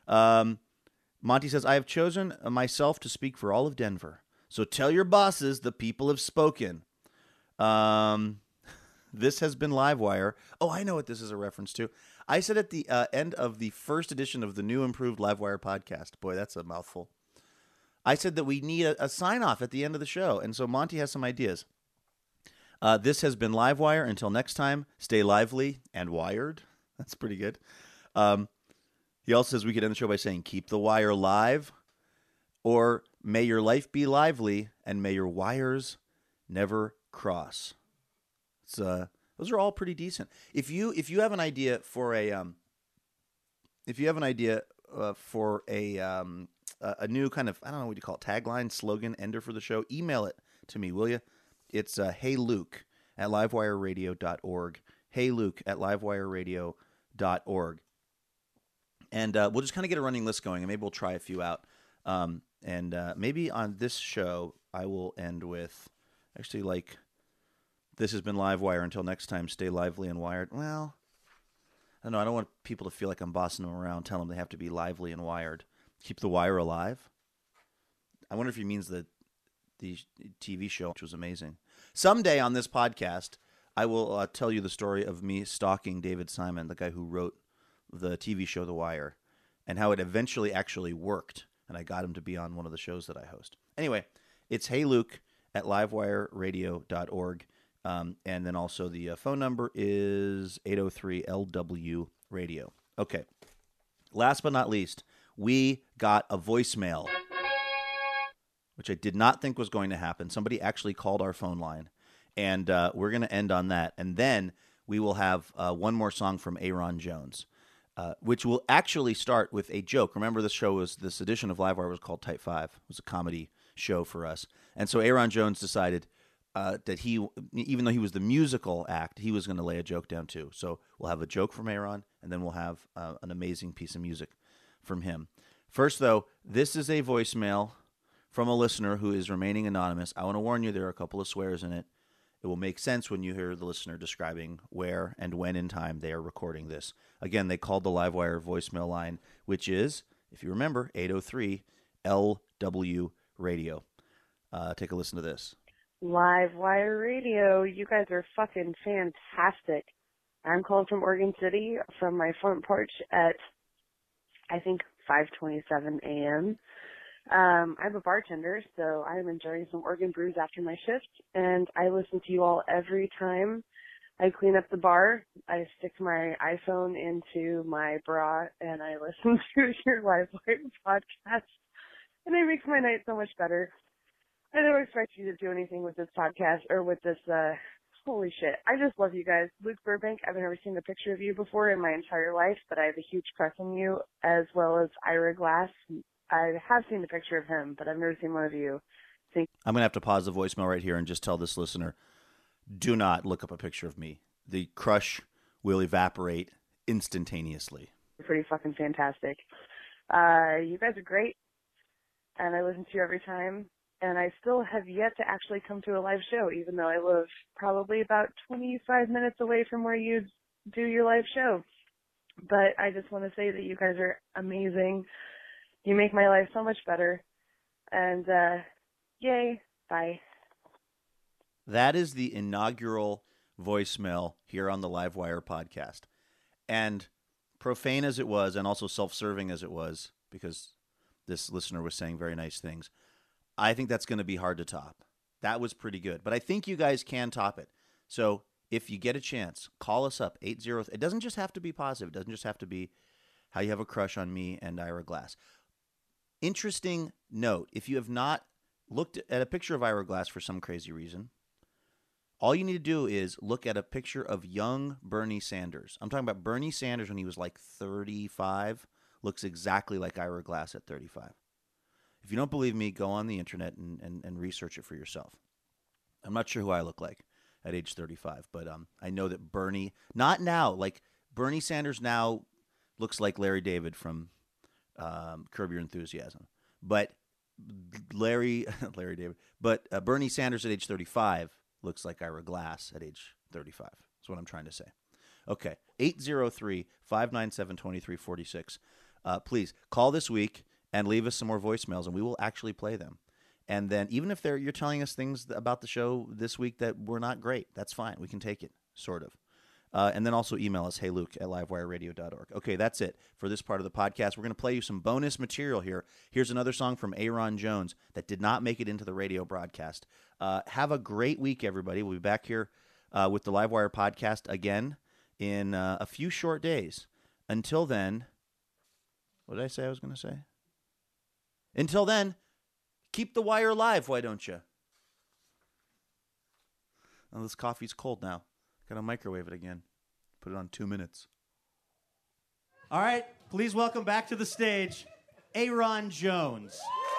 Monty says, I have chosen myself to speak for all of Denver. So tell your bosses the people have spoken. This has been Livewire. Oh, I know what this is a reference to. I said at the end of the first edition of the new improved Livewire podcast. Boy, that's a mouthful. I said that we need a sign-off at the end of the show. And so Monty has some ideas. This has been Livewire. Until next time, stay lively and wired. That's pretty good. He also says we could end the show by saying, keep the wire live, or may your life be lively and may your wires never cross. It's, those are all pretty decent. If you have an idea for a a new kind of, I don't know what you call it, tagline, slogan, ender for the show, email it to me, will you? It's heyluke@livewireradio.org. heyluke@livewireradio.org. And we'll just kind of get a running list going, and maybe we'll try a few out. And maybe on this show, I will end with, actually, like, this has been Livewire. Until next time, stay lively and wired. Well, I don't know. I don't want people to feel like I'm bossing them around, telling them they have to be lively and wired. Keep the wire alive. I wonder if he means the TV show, which was amazing. Someday on this podcast, I will tell you the story of me stalking David Simon, the guy who wrote the TV show The Wire, and how it eventually actually worked, and I got him to be on one of the shows that I host. Anyway, it's heyluke@livewireradio.org, and then also the phone number is 803-LW-RADIO. Okay, last but not least, we got a voicemail, which I did not think was going to happen. Somebody actually called our phone line, and we're going to end on that, and then we will have one more song from Aaron Jones. Which will actually start with a joke. Remember, this edition of Livewire was called Type 5. It was a comedy show for us. And so Aaron Jones decided that he, even though he was the musical act, he was going to lay a joke down too. So we'll have a joke from Aaron, and then we'll have an amazing piece of music from him. First, though, this is a voicemail from a listener who is remaining anonymous. I want to warn you, there are a couple of swears in it. It will make sense when you hear the listener describing where and when in time they are recording this. Again, they called the Livewire voicemail line, which is, if you remember, LW Radio. Take a listen to this. Live Wire Radio, you guys are fucking fantastic. I'm calling from Oregon City from my front porch at, I think, 5:27 a.m. I'm a bartender, so I'm enjoying some Oregon brews after my shift, and I listen to you all every time I clean up the bar. I stick my iPhone into my bra, and I listen to your Live Wire podcast, and it makes my night so much better. I don't expect you to do anything with this podcast or with this, holy shit. I just love you guys. Luke Burbank, I've never seen a picture of you before in my entire life, but I have a huge crush on you, as well as Ira Glass. I have seen a picture of him, but I've never seen one of you. I'm going to have to pause the voicemail right here and just tell this listener, do not look up a picture of me. The crush will evaporate instantaneously. You're pretty fucking fantastic. You guys are great, and I listen to you every time. And I still have yet to actually come to a live show, even though I live probably about 25 minutes away from where you do your live show. But I just want to say that you guys are amazing. You make my life so much better. And yay, bye. That is the inaugural voicemail here on the Livewire podcast. And profane as it was, and also self-serving as it was, because this listener was saying very nice things, I think that's going to be hard to top. That was pretty good. But I think you guys can top it. So if you get a chance, call us up, 803. It doesn't just have to be positive. It doesn't just have to be how you have a crush on me and Ira Glass. Interesting note, if you have not looked at a picture of Ira Glass for some crazy reason, all you need to do is look at a picture of young Bernie Sanders. I'm talking about Bernie Sanders when he was like 35, looks exactly like Ira Glass at 35. If you don't believe me, go on the internet and research it for yourself. I'm not sure who I look like at age 35, but I know that Bernie, not now, like Bernie Sanders now looks like Larry David from Curb Your Enthusiasm. But Bernie Sanders at age 35 looks like Ira Glass at age 35. That's what I'm trying to say. Okay, 803-597-2346. Please call this week and leave us some more voicemails, and we will actually play them. And then even if you're telling us things about the show this week that were not great, that's fine. We can take it, sort of. And then also email us, heyluke@livewireradio.org. Okay, that's it for this part of the podcast. We're going to play you some bonus material here. Here's another song from Aaron Jones that did not make it into the radio broadcast. Have a great week, everybody. We'll be back here with the Livewire podcast again in a few short days. Until then, what did I say I was going to say? Until then, keep the wire live, why don't you? Oh, this coffee's cold now. Got to microwave it again. Put it on 2 minutes. All right, please welcome back to the stage, Aaron Jones.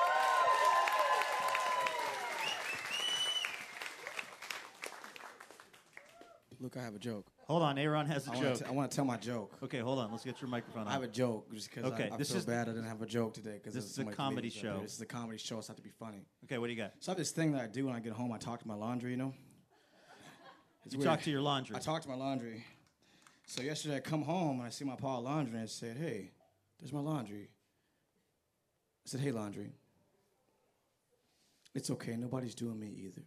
Look, I have a joke. Hold on, Aaron has a joke. I want to tell my joke. Okay, hold on. Let's get your microphone on. I have a joke just because I feel bad I didn't have a joke today. This is a comedy show. This is a comedy show. It's not to be funny. Okay, what do you got? So I have this thing that I do when I get home. I talk to my laundry, you know? You talk to your laundry? I talk to my laundry. So yesterday I come home and I see my pile of laundry and I said, hey, there's my laundry. I said, hey, laundry. It's okay. Nobody's doing me either.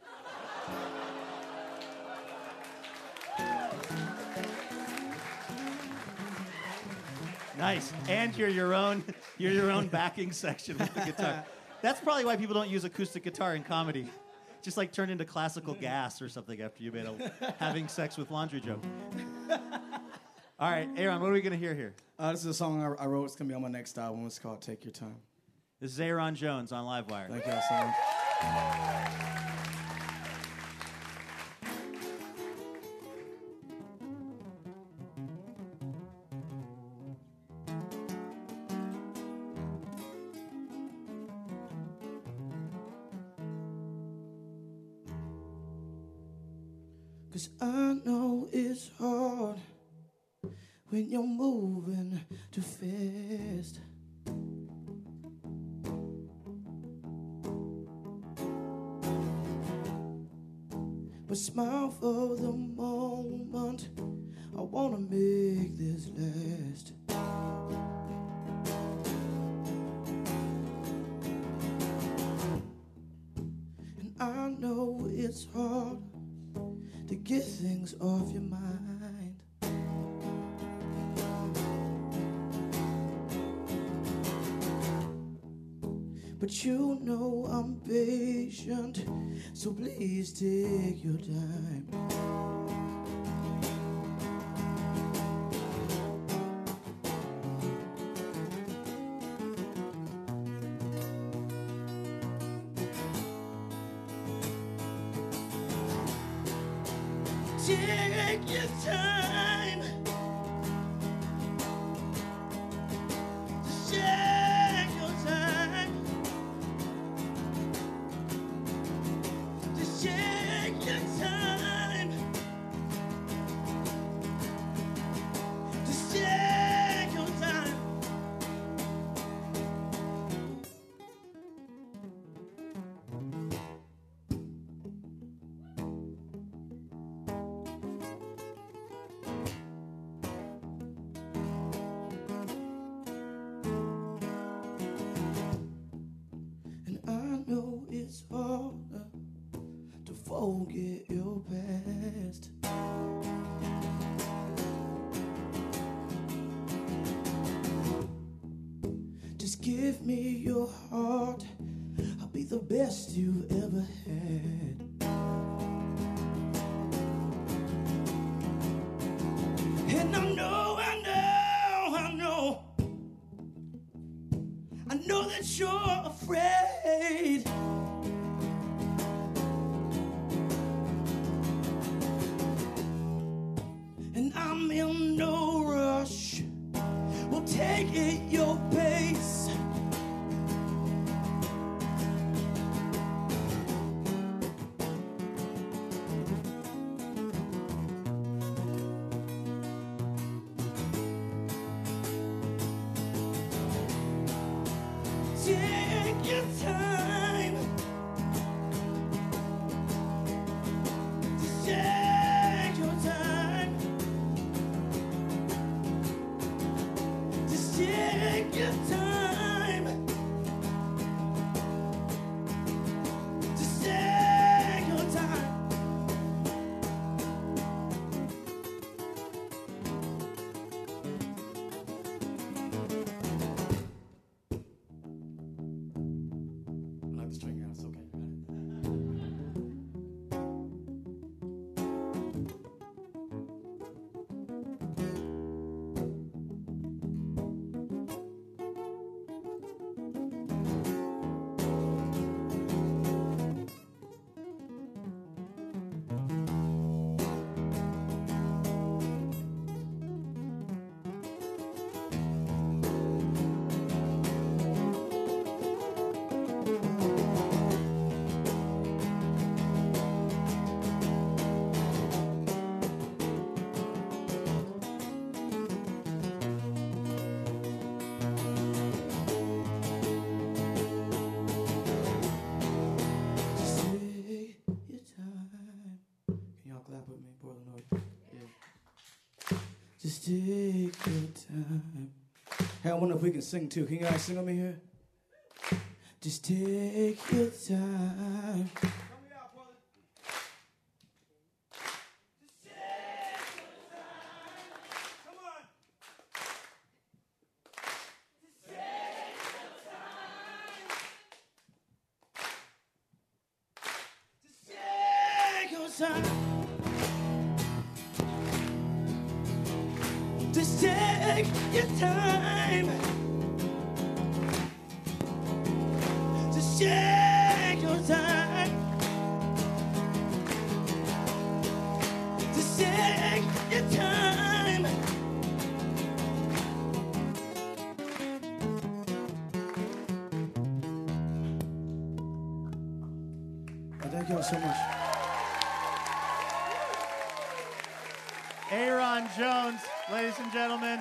Nice. And you're your own backing section with the guitar. That's probably why people don't use acoustic guitar in comedy. Just like turned into classical gas or something after you made a having sex with laundry joke. All right, Aaron, what are we going to hear here? This is a song I wrote. It's going to be on my next album. It's called Take Your Time. This is Aaron Jones on Livewire. Thank you all so much. 'Cause I know it's hard when you're moving too fast. But smile for the moment. I wanna make this last. I know it's hard to get things off your mind. But you know I'm patient, so please take your time. Take your time. Take your time. Just take your time. Just take your time. And I know it's hard to forget your past. Just give me your heart, I'll be the best you've ever had. And I know that you're afraid. And I'm in no rush, we'll take it your pace. Take your time. Just take your time. Just take your time. Just take your time. I like the string out, it's okay. Just take your time. Can y'all clap with me, Portland North? Yeah. Just take your time. Hey, I wonder if we can sing too. Can you guys sing with me here? Just take your time. Take your time. Just take your time. Just take your time. Just take your time. Thank y'all so much. Aaron Jones, ladies and gentlemen.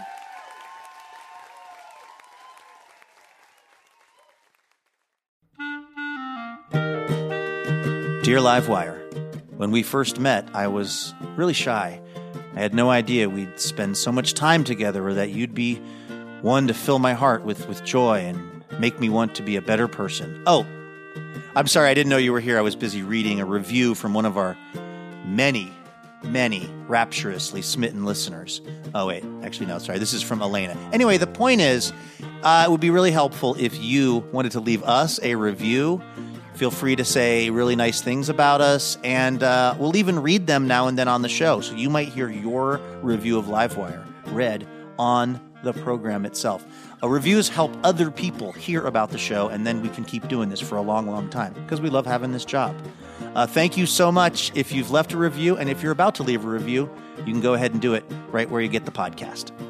Dear Livewire, when we first met, I was really shy. I had no idea we'd spend so much time together or that you'd be one to fill my heart with joy and make me want to be a better person. Oh, I'm sorry, I didn't know you were here. I was busy reading a review from one of our many rapturously smitten listeners. Oh, wait. Actually, no, sorry. This is from Elena. Anyway, the point is, it would be really helpful if you wanted to leave us a review. Feel free to say really nice things about us, and we'll even read them now and then on the show. So you might hear your review of Livewire read on the program itself. Reviews help other people hear about the show, and then we can keep doing this for a long, long time because we love having this job. Thank you so much if you've left a review, and if you're about to leave a review, you can go ahead and do it right where you get the podcast.